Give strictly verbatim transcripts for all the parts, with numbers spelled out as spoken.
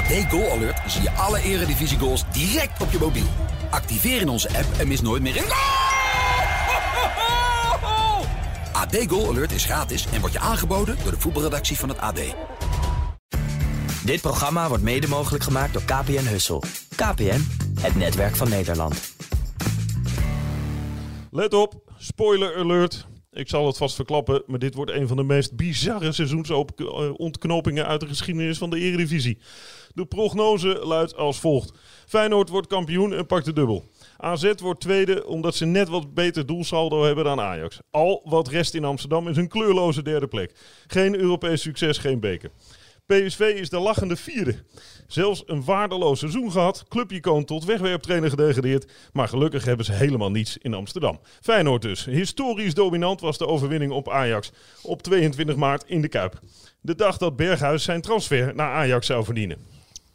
A D Goal Alert zie je alle eredivisie goals direct op je mobiel. Activeer in onze app en mis nooit meer een goal! A D Goal Alert is gratis en wordt je aangeboden door de voetbalredactie van het A D. Dit programma wordt mede mogelijk gemaakt door K P N Hussel. K P N, het netwerk van Nederland. Let op, spoiler alert. Ik zal het vast verklappen, maar dit wordt een van de meest bizarre seizoensontknopingen uit de geschiedenis van de Eredivisie. De prognose luidt als volgt. Feyenoord wordt kampioen en pakt de dubbel. A Z wordt tweede omdat ze net wat beter doelsaldo hebben dan Ajax. Al wat rest in Amsterdam is een kleurloze derde plek. Geen Europees succes, geen beker. P S V is de lachende vierde. Zelfs een waardeloos seizoen gehad. Clubicoon tot wegwerptrainer gedegradeerd. Maar gelukkig hebben ze helemaal niets in Amsterdam. Feyenoord dus. Historisch dominant was de overwinning op Ajax. Op tweeëntwintig maart in de Kuip. De dag dat Berghuis zijn transfer naar Ajax zou verdienen.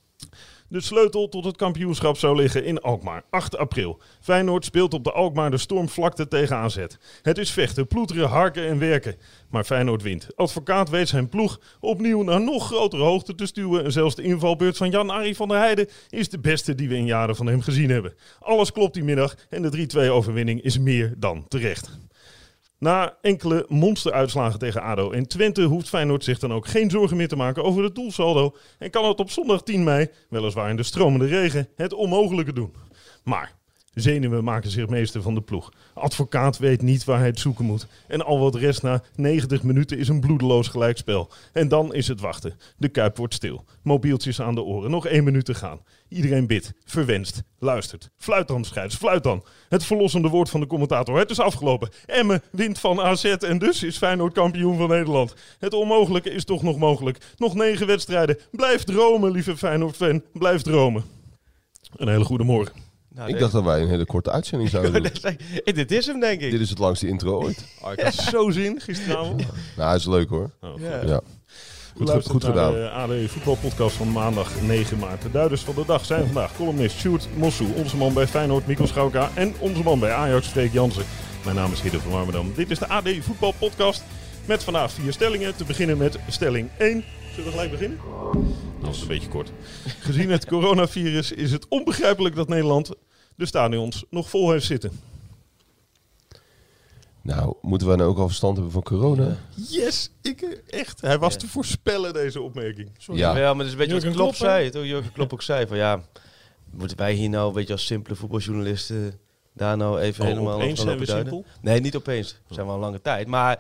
De sleutel tot het kampioenschap zou liggen in Alkmaar. acht april. Feyenoord speelt op de Alkmaar de Stormvlakte tegen A Z. Het is vechten, ploeteren, harken en werken. Maar Feyenoord wint. Advocaat weet zijn ploeg opnieuw naar nog grotere hoogte te stuwen. En zelfs de invalbeurt van Jan-Arie van der Heijden is de beste die we in jaren van hem gezien hebben. Alles klopt die middag en de drie-twee overwinning is meer dan terecht. Na enkele monsteruitslagen tegen A D O en Twente hoeft Feyenoord zich dan ook geen zorgen meer te maken over het doelsaldo. En kan het op zondag tien mei, weliswaar in de stromende regen, het onmogelijke doen. Maar zenuwen maken zich meester van de ploeg. Advocaat weet niet waar hij het zoeken moet. En al wat rest na negentig minuten is een bloedeloos gelijkspel. En dan is het wachten. De Kuip wordt stil. Mobieltjes aan de oren. Nog één minuut te gaan. Iedereen bidt, verwenst, luistert. Fluit dan, scheids, fluit dan. Het verlossende woord van de commentator. Het is afgelopen. Emmen wint van A Z en dus is Feyenoord kampioen van Nederland. Het onmogelijke is toch nog mogelijk. Nog negen wedstrijden. Blijf dromen, lieve Feyenoord-fan. Blijf dromen. Een hele goede morgen. Nou, ik dacht dat wij een hele korte uitzending zouden doen. Dit is hem, denk ik. Dit is het langste intro ooit. Oh, ik had zo zin gisteravond. Nou, hij is leuk hoor. Oh, goed. Ja. Ja. Goed, goed, goed gedaan. De A D voetbalpodcast van maandag negen maart. De duiders van de dag zijn vandaag columnist Sjoerd Mossou, onze man bij Feyenoord Mikkel Schauka en onze man bij Ajax Freek Jansen. Mijn naam is Hidde van Warmerdam. Dit is de A D voetbalpodcast met vandaag vier stellingen. Te beginnen met stelling één. Zullen we gelijk beginnen? Dat is een beetje kort. Gezien het coronavirus is het onbegrijpelijk dat Nederland de stadions nog vol heeft zitten. Nou, moeten wij nou ook al verstand hebben van corona? Yes, ik echt. Hij was ja. te voorspellen, deze opmerking. Sorry. Ja. ja, maar dat is een beetje Jurgen wat Klopp zei. Toch? Jurgen Klopp ook zei van ja, moeten wij hier nou een beetje als simpele voetbaljournalisten daar nou even oh, helemaal opeens zijn we simpel? Nee, niet opeens. We zijn wel een lange tijd. Maar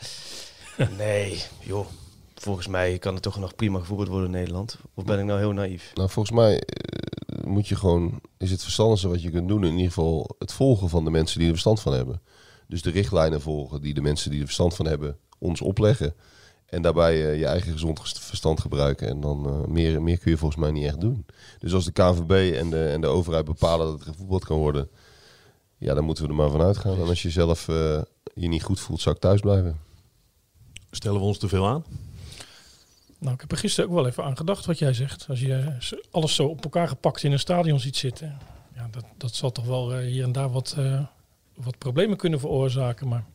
nee, joh. Volgens mij kan het toch nog prima gevoerd worden in Nederland. Of ben ik nou heel naïef? Nou, volgens mij uh, moet je gewoon, is het verstandigste wat je kunt doen in ieder geval het volgen van de mensen die er verstand van hebben. Dus de richtlijnen volgen die de mensen die er verstand van hebben ons opleggen. En daarbij uh, je eigen gezond verstand gebruiken. En dan uh, meer, meer kun je volgens mij niet echt doen. Dus als de K N V B en de, en de overheid bepalen dat het gevoetbald kan worden, ja, dan moeten we er maar van uitgaan. En als je zelf uh, je niet goed voelt, zou ik thuis blijven. Stellen we ons te veel aan? Nou, ik heb er gisteren ook wel even aan gedacht wat jij zegt. Als je alles zo op elkaar gepakt in een stadion ziet zitten. Ja, dat, dat zal toch wel uh, hier en daar wat, uh, wat problemen kunnen veroorzaken. Maar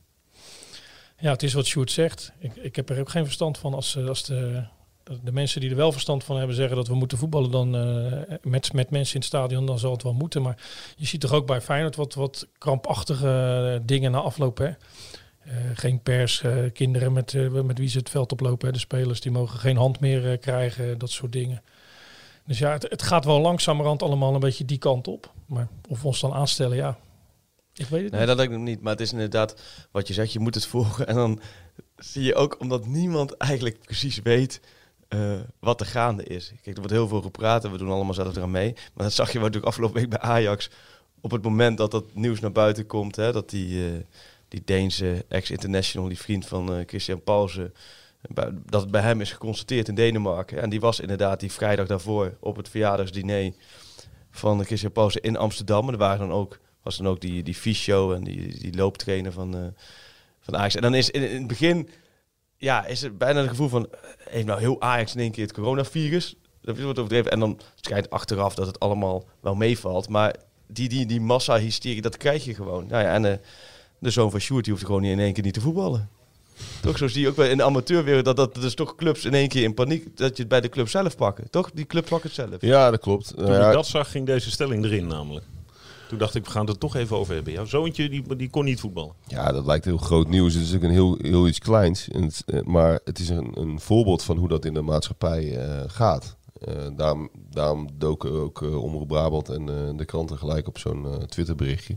ja, het is wat Sjoerd zegt. Ik, ik heb er ook geen verstand van als, als de, de mensen die er wel verstand van hebben zeggen dat we moeten voetballen dan uh, met, met mensen in het stadion. Dan zal het wel moeten. Maar je ziet toch ook bij Feyenoord wat, wat krampachtige uh, dingen na afloop, hè. Uh, geen pers, uh, kinderen met, uh, met wie ze het veld oplopen. Hè. De spelers die mogen geen hand meer uh, krijgen, dat soort dingen. Dus ja, het, het gaat wel langzamerhand allemaal een beetje die kant op. Maar of we ons dan aanstellen, ja, ik weet het nee, niet. Dat denk ik nog niet. Maar het is inderdaad wat je zegt, je moet het volgen. En dan zie je ook, omdat niemand eigenlijk precies weet uh, wat er gaande is. Kijk, er wordt heel veel gepraat en we doen allemaal zelf eraan mee. Maar dat zag je natuurlijk afgelopen week bij Ajax. Op het moment dat dat nieuws naar buiten komt, hè, dat die... Uh, Die Deense ex-international, die vriend van uh, Christian Paulsen, dat het bij hem is geconstateerd in Denemarken. En die was inderdaad die vrijdag daarvoor op het verjaardagsdiner van Christian Paulsen in Amsterdam. En er waren dan ook, was dan ook die, die fysio en die, die looptrainer van, uh, van Ajax. En dan is in, in het begin, ja, is het bijna het gevoel van, heeft nou heel Ajax in één keer het coronavirus? Dat wordt overdreven. En dan schijnt achteraf dat het allemaal wel meevalt. Maar die, die, die massa-hysterie, dat krijg je gewoon. Nou ja, en... Uh, De zoon van Sjoerd, die hoeft gewoon niet in één keer niet te voetballen. Toch, zo zie je ook wel in de amateurwereld dat dat dus toch clubs in één keer in paniek, dat je het bij de club zelf pakken. Toch? Die club pakt het zelf. Ja, dat klopt. Toen Nou ja, ik dat zag, ging deze stelling erin namelijk. Toen dacht ik, we gaan het er toch even over hebben. Jouw zoontje, die, die kon niet voetballen. ja, dat lijkt heel groot nieuws. Het is ook een heel, heel iets kleins. En het, eh, maar het is een, een voorbeeld van hoe dat in de maatschappij uh, gaat. Uh, daarom, daarom doken ook uh, Omroep Brabant en uh, de kranten gelijk op zo'n uh, Twitterberichtje.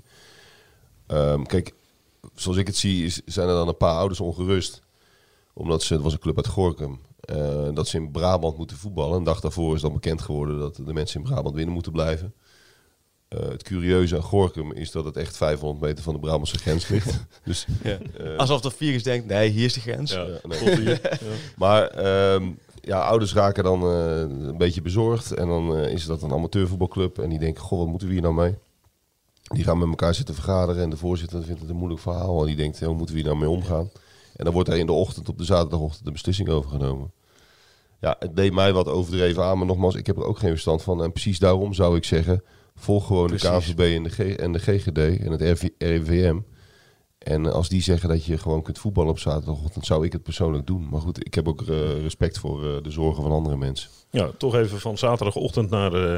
Um, kijk, zoals ik het zie, is, zijn er dan een paar ouders ongerust. Omdat ze, het was een club uit Gorinchem, uh, dat ze in Brabant moeten voetballen. Een dag daarvoor is dan bekend geworden dat de mensen in Brabant binnen moeten blijven. Uh, het curieuze aan Gorinchem is dat het echt vijfhonderd meter van de Brabantse grens ligt. Dus, Ja. uh, Alsof de virus denkt, nee, hier is de grens. Ja, ja, nee. tot hier. Ja. Maar um, ja, ouders raken dan uh, een beetje bezorgd. En dan uh, is dat een amateurvoetbalclub. En die denken, goh, wat moeten we hier nou mee? Die gaan met elkaar zitten vergaderen. En de voorzitter vindt het een moeilijk verhaal. En die denkt, hoe moeten we hier nou mee omgaan? En dan wordt er in de ochtend, op de zaterdagochtend, een beslissing over genomen. Ja, het deed mij wat overdreven aan. Maar nogmaals, ik heb er ook geen verstand van. En precies daarom zou ik zeggen, volg gewoon Precies. de K V B en de, G- en de G G D en het R I V M. En als die zeggen dat je gewoon kunt voetballen op zaterdagochtend, zou ik het persoonlijk doen. Maar goed, ik heb ook uh, respect voor uh, de zorgen van andere mensen. Ja, toch even van zaterdagochtend naar, uh,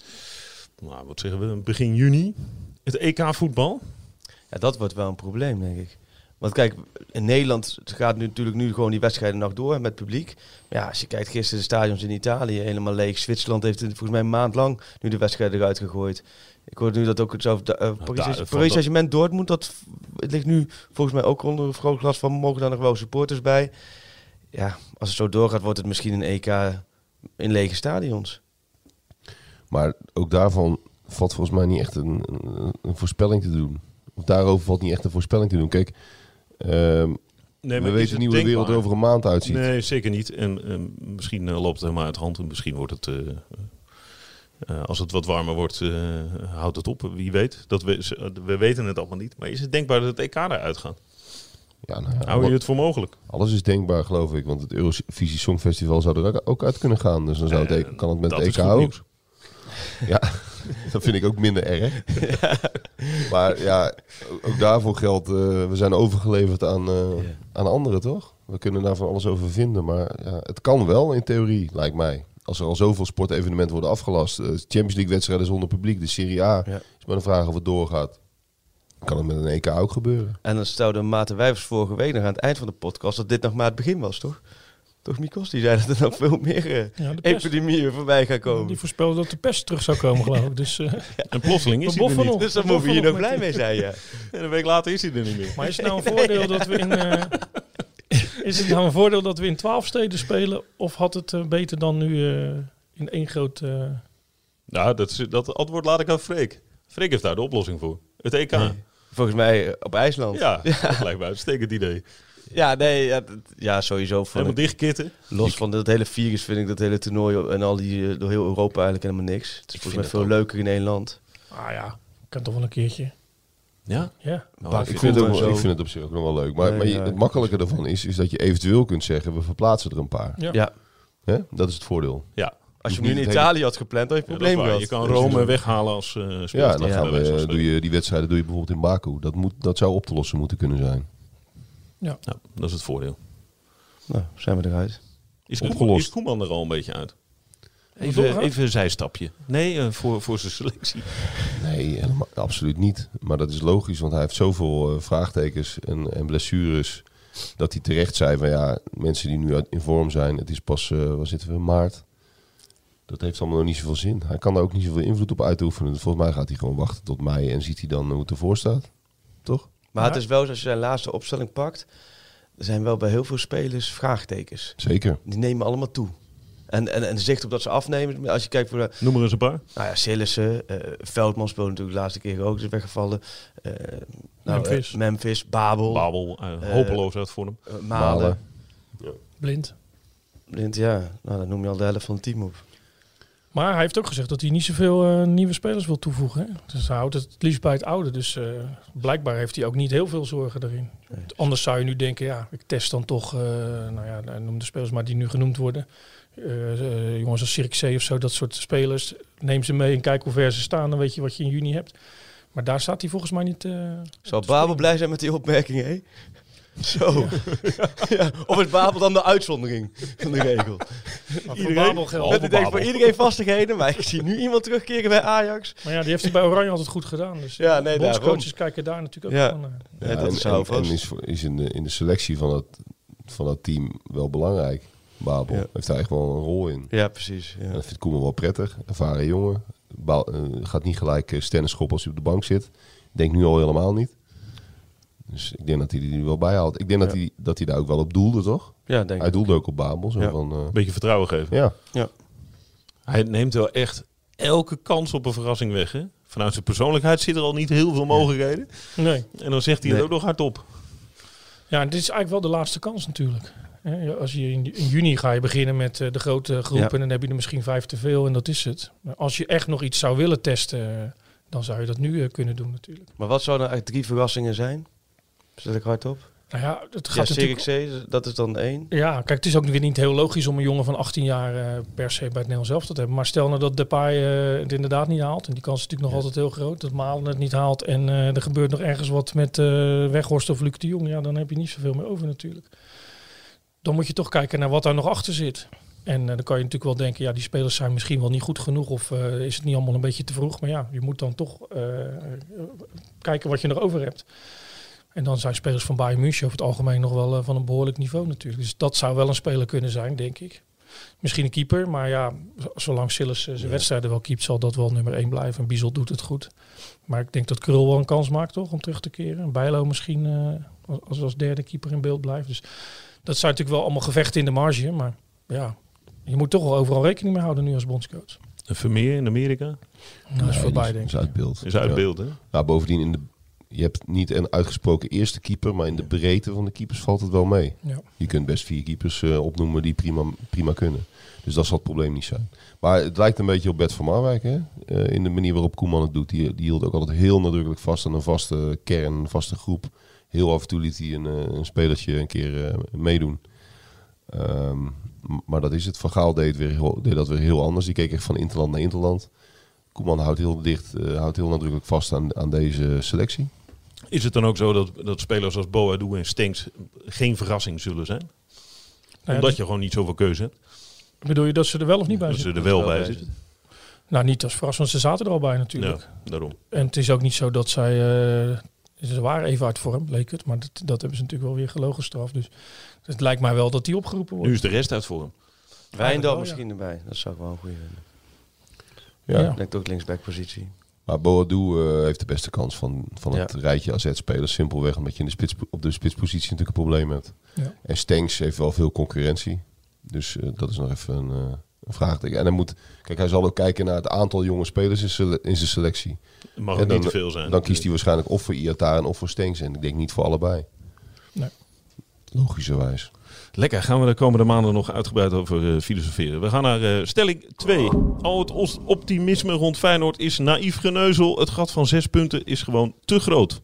nou, wat zeggen we, begin juni. Het E K-voetbal. Ja, dat wordt wel een probleem, denk ik. Want kijk, in Nederland gaat nu natuurlijk nu gewoon die wedstrijden nog door met publiek. Maar ja, als je kijkt gisteren de stadions in Italië helemaal leeg. Zwitserland heeft het volgens mij een maand lang nu de wedstrijden eruit gegooid. Ik hoor nu dat ook zo. Uh, Paris daar- Paris Saint-Germain Dortmund, dat het ligt nu volgens mij ook onder een groot glas van. Mogen daar nog wel supporters bij? Ja, als het zo doorgaat, wordt het misschien een E K in lege stadions. Maar ook daarvan valt volgens mij niet echt een, een, een voorspelling te doen. Of daarover valt niet echt een voorspelling te doen. Kijk, um, Nee, we is weten het niet hoe de wereld er denkbaar? over een maand uitziet. Nee, zeker niet. En uh, misschien uh, loopt het helemaal uit de hand. En misschien wordt het, uh, uh, als het wat warmer wordt, uh, houdt het op. Wie weet. Dat we, we weten het allemaal niet. Maar is het denkbaar dat het E K eruit gaat? Ja, nou ja, Hou je het voor mogelijk? alles is denkbaar, geloof ik. Want het Eurovisie Songfestival zou er ook uit kunnen gaan. Dus dan zou het, Uh, kan het met dat het is E K goed ook. nieuws. Ja, dat vind ik ook minder erg. Maar ja, ook daarvoor geldt, uh, we zijn overgeleverd aan, uh, Ja. aan anderen, toch? We kunnen daar van alles over vinden. Maar ja, het kan wel in theorie, lijkt mij. Als er al zoveel sportevenementen worden afgelast. Uh, Champions League wedstrijden zonder publiek. De Serie A Ja. is maar een vraag of het doorgaat. Kan het met een E K ook gebeuren? En dan stelde Maarten Wijvers vorige week nog aan het eind van de podcast dat dit nog maar het begin was, toch? Toch, Mikos? Die zei dat er nog veel meer uh, Ja, de pest. epidemieën voorbij gaan komen. Die voorspelde dat de pest terug zou komen, geloof ik. Dus, uh, En plotseling is We hij er boffen niet. nog. Dus dan We moet je hier boffen nog nog blij met- mee zijn, ja. En een week later is hij er niet meer. maar is het nou een voordeel dat we in... uh, is het nou een voordeel dat we in twaalf steden spelen? Of had het uh, beter dan nu uh, in één groot... Uh, Nou, dat, is, dat antwoord laat ik aan Freek. Freek heeft daar de oplossing voor. Het E K. Nee. Volgens mij uh, op IJsland. Ja, dat lijkt me een uitstekend idee. Ja, nee, ja, dat- ja sowieso. Vond Helemaal ik, dichtkitten. los van dat hele virus vind ik dat hele toernooi en al die uh, door heel Europa eigenlijk helemaal niks. Het is vind volgens mij het veel ook. leuker in één land. ah ja, kan toch wel een keertje. Ja? Ja. Oh, paar ik Ik vind vind, het het ook, wel- zo. ik vind het op zich ook nog wel leuk. Maar, Nee, maar je- ja, het ik- makkelijke ervan is, is dat je eventueel kunt zeggen, we verplaatsen er een paar. Ja. Ja, Hè? Dat is het voordeel. Ja. als je Hoeft hem nu in niet het hele- Italië had gepland, had je een Ja, dat is probleem waar. gehad. Je kan Rome weghalen als uh, speelstad. Ja, dan Ja, gaan bij wijze van we, spreken. doe je die wedstrijden doe je bijvoorbeeld in Baku. Dat, moet, dat zou op te lossen moeten kunnen zijn. Ja, dat is het voordeel. Nou, zijn we eruit. Is, Opgelost. is Koeman er al een beetje uit? Even- Even, even een zijstapje. Nee, uh, voor, voor zijn selectie. Nee, helemaal, absoluut niet. Maar dat is logisch, want hij heeft zoveel uh, vraagtekens en, en blessures. Dat hij terecht zei van ja, mensen die nu uit- in vorm zijn, het is pas, uh, waar zitten we, in maart. Dat heeft allemaal nog niet zoveel zin. Hij kan daar ook niet zoveel invloed op uitoefenen. Dus volgens mij gaat hij gewoon wachten tot mei en ziet hij dan hoe het ervoor staat. Toch? Maar Ja. het is wel zo, als je zijn laatste opstelling pakt, er zijn wel bij heel veel spelers vraagtekens. Zeker. Die nemen allemaal toe. En, en, en zicht op dat ze afnemen. Als je kijkt voor de, Noem er eens een paar. nou ja, Sillissen, uh, Veldman speelde natuurlijk de laatste keer ook, is weggevallen. Uh, nou, Memphis. uh, Memphis, Babel, Babel, uh, Eh, hopeloos uit vorm. uh, Malen. Malen. Blind. Blind, ja. Nou, dan noem je al de helft van het team op. Maar hij heeft ook gezegd dat hij niet zoveel uh, nieuwe spelers wil toevoegen. Hè? Dus hij houdt het het liefst bij het oude. Dus uh, blijkbaar heeft hij ook niet heel veel zorgen daarin. Nee. Anders zou je nu denken, ja, ik test dan toch, uh, nou ja, noem de spelers maar die nu genoemd worden. Uh, uh, jongens als Zirkzee of zo, dat soort spelers. Neem ze mee en kijk hoe ver ze staan. Dan weet je wat je in juni hebt. Maar daar staat hij volgens mij niet... Uh, Zal te Babel springen. blij zijn met die opmerking, hè? Zo. Ja. Ja. Of is Babel dan de uitzondering van de regel? Iedereen, Babel geldt. Dat ik denk voor iedereen vastigheden, maar ik zie nu iemand terugkeren bij Ajax. Maar ja, die heeft het bij Oranje altijd goed gedaan. Dus ja, nee, bondscoaches kijken daar natuurlijk ook ja. van naar. Ja, Ja, dat en, is en, zo en is, is in, de, in de selectie van het, van het team wel belangrijk. Babel Ja. heeft daar echt wel een rol in. Ja, precies. Ja. En dat vindt Koeman wel prettig. Ervaren jongen. Ba- uh, gaat niet gelijk uh, stennis schoppen als hij op de bank zit. Denk nu al helemaal niet. Dus ik denk dat hij die er wel bij haalt. Ik denk Ja. dat, hij, dat hij daar ook wel op doelde, toch? Ja, denk Hij ik. doelde ook op Babel. Zo Ja. van, uh, Een beetje vertrouwen geven. ja. Hij neemt wel echt elke kans op een verrassing weg. Hè? Vanuit zijn persoonlijkheid zit er al niet heel veel mogelijkheden. Nee. En dan zegt hij Nee. het ook nog hardop. Ja, en dit is eigenlijk wel de laatste kans natuurlijk. Hè, Als je in, in juni ga je beginnen met uh, de grote groep Ja. en dan heb je er misschien vijf te veel en dat is het. Maar als je echt nog iets zou willen testen, uh, dan zou je dat nu uh, kunnen doen natuurlijk. Maar wat zouden eigenlijk drie verrassingen zijn? Zet ik hard op? Nou ja, het Ja, gaat natuurlijk... Serik C, dat is dan één. Ja, kijk, het is ook weer niet heel logisch om een jongen van achttien jaar uh, per se bij het Nederlands elftal te hebben. Maar stel nou dat Depay uh, het inderdaad niet haalt. En die kans is natuurlijk nog Ja. altijd heel groot. Dat Malen het niet haalt en uh, er gebeurt nog ergens wat met uh, Weghorst of Luc de Jong. Ja, dan heb je niet zoveel meer over natuurlijk. Dan moet je toch kijken naar wat daar nog achter zit. En uh, dan kan je natuurlijk wel denken, ja, die spelers zijn misschien wel niet goed genoeg. Of uh, is het niet allemaal een beetje te vroeg. Maar ja, je moet dan toch uh, kijken wat je nog over hebt. En dan zijn spelers van Bayern München over het algemeen nog wel uh, van een behoorlijk niveau natuurlijk. Dus dat zou wel een speler kunnen zijn, denk ik. Misschien een keeper, maar ja, zolang Sillis uh, zijn Ja. wedstrijden wel keept, zal dat wel nummer één blijven. En Biesel doet het goed. Maar ik denk dat Krul wel een kans maakt, toch, om terug te keren. En Bijlo misschien uh, als, als derde keeper in beeld blijft. Dus dat zijn natuurlijk wel allemaal gevechten in de marge. Maar ja, je moet toch wel overal rekening mee houden nu als bondscoach. Een Vermeer in Amerika Nou, dat is Nee, voorbij, die denk is ik. uit beeld. is uit Ja. beeld. Hè? Nou, bovendien, in de, je hebt niet een uitgesproken eerste keeper, maar in de breedte van de keepers valt het wel mee. Ja. Je kunt best vier keepers uh, opnoemen die prima, prima kunnen. Dus dat zal het probleem niet zijn. Maar het lijkt een beetje op Bert van Marwijk, hè? Uh, in de manier waarop Koeman het doet. Die, die hield ook altijd heel nadrukkelijk vast aan een vaste kern, een vaste groep. Heel af en toe liet hij een, uh, een spelertje een keer uh, meedoen. Um, m- maar dat is het. Van Gaal deed, weer heel, deed dat weer heel anders. Die keek echt van interland naar interland. Koeman houdt heel dicht, uh, houdt heel nadrukkelijk vast aan, aan deze selectie. Is het dan ook zo dat, dat spelers als Boadu en Stenks geen verrassing zullen zijn? Nou ja, Omdat dus- je gewoon niet zoveel keuze hebt. bedoel je dat ze er wel of niet bij Dat ze zitten? er wel wel bij bij zitten. Nou, niet als verrassing, want ze zaten er al bij natuurlijk. Ja, daarom. En het is ook niet zo dat zij... Uh, ze waren even uit vorm, leek het. Maar dat, dat hebben ze natuurlijk wel weer gelogen straf. Dus het lijkt mij wel dat die opgeroepen wordt. Nu is de rest uit vorm. Wijndal wel, misschien erbij. Dat zou ik wel een goede vinden. Ja. Ja. Ik denk ook linksback positie. Maar Boadu uh, heeft de beste kans van, van het Ja. rijtje A Z-spelers. Simpelweg omdat je in de spits, op de spitspositie natuurlijk een probleem hebt. Ja. En Stenks heeft wel veel concurrentie. Dus uh, dat is nog even een, uh, een vraagteken. En hij moet, kijk, hij zal ook kijken naar het aantal jonge spelers in, sele- in zijn selectie. Het mag En ook dan- niet te veel zijn. Dan kiest hij waarschijnlijk of voor Iataren of voor Stenks. En ik denk niet voor allebei. Nee. Logischerwijs. Lekker, gaan we de komende maanden nog uitgebreid over uh, filosoferen. We gaan naar uh, stelling twee. Al het os- optimisme rond Feyenoord is naïef geneuzel. Het gat van zes punten is gewoon te groot.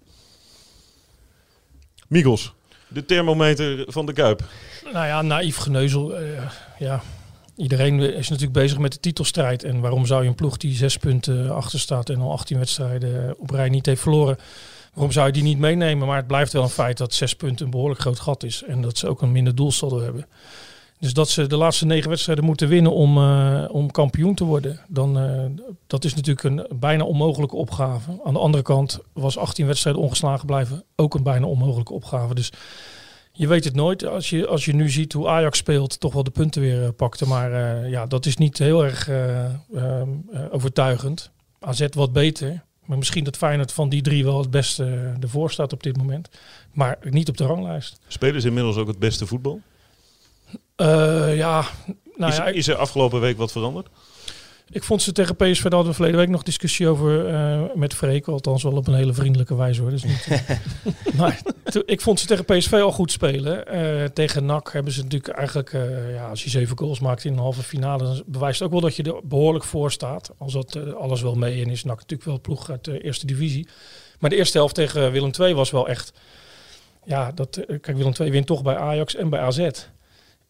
Migos, de thermometer van de Kuip. Nou ja, naïef geneuzel. Uh, ja. Iedereen is natuurlijk bezig met de titelstrijd. En waarom zou je een ploeg die zes punten achter staat en al achttien wedstrijden op rij niet heeft verloren, waarom zou je die niet meenemen? Maar het blijft wel een feit dat zes punten een behoorlijk groot gat is. En dat ze ook een minder doelsaldo hebben. Dus dat ze de laatste negen wedstrijden moeten winnen om, uh, om kampioen te worden. Dan, uh, dat is natuurlijk een bijna onmogelijke opgave. Aan de andere kant was achttien wedstrijden ongeslagen blijven ook een bijna onmogelijke opgave. Dus je weet het nooit. Als je, als je nu ziet hoe Ajax speelt, toch wel de punten weer uh, pakte. Maar uh, ja, dat is niet heel erg uh, uh, uh, overtuigend. A Z wat beter. Maar misschien dat Feyenoord van die drie wel het beste uh, ervoor staat op dit moment. Maar niet op de ranglijst. Spelen ze inmiddels ook het beste voetbal? Uh, ja, nou is, ja, is er afgelopen week wat veranderd? ik vond ze tegen P S V, daar hadden we verleden week nog discussie over uh, met Freek. Althans wel op een hele vriendelijke wijze hoor. Dus niet, uh, maar to, ik vond ze tegen P S V al goed spelen. Uh, tegen N A C hebben ze natuurlijk eigenlijk, uh, ja, als je zeven goals maakt in een halve finale, dan bewijst het ook wel dat je er behoorlijk voor staat. Als dat uh, alles wel mee in is. N A C natuurlijk wel een ploeg uit de eerste divisie. Maar de eerste helft tegen Willem twee was wel echt, ja, dat, uh, kijk, Willem twee wint toch bij Ajax en bij A Z.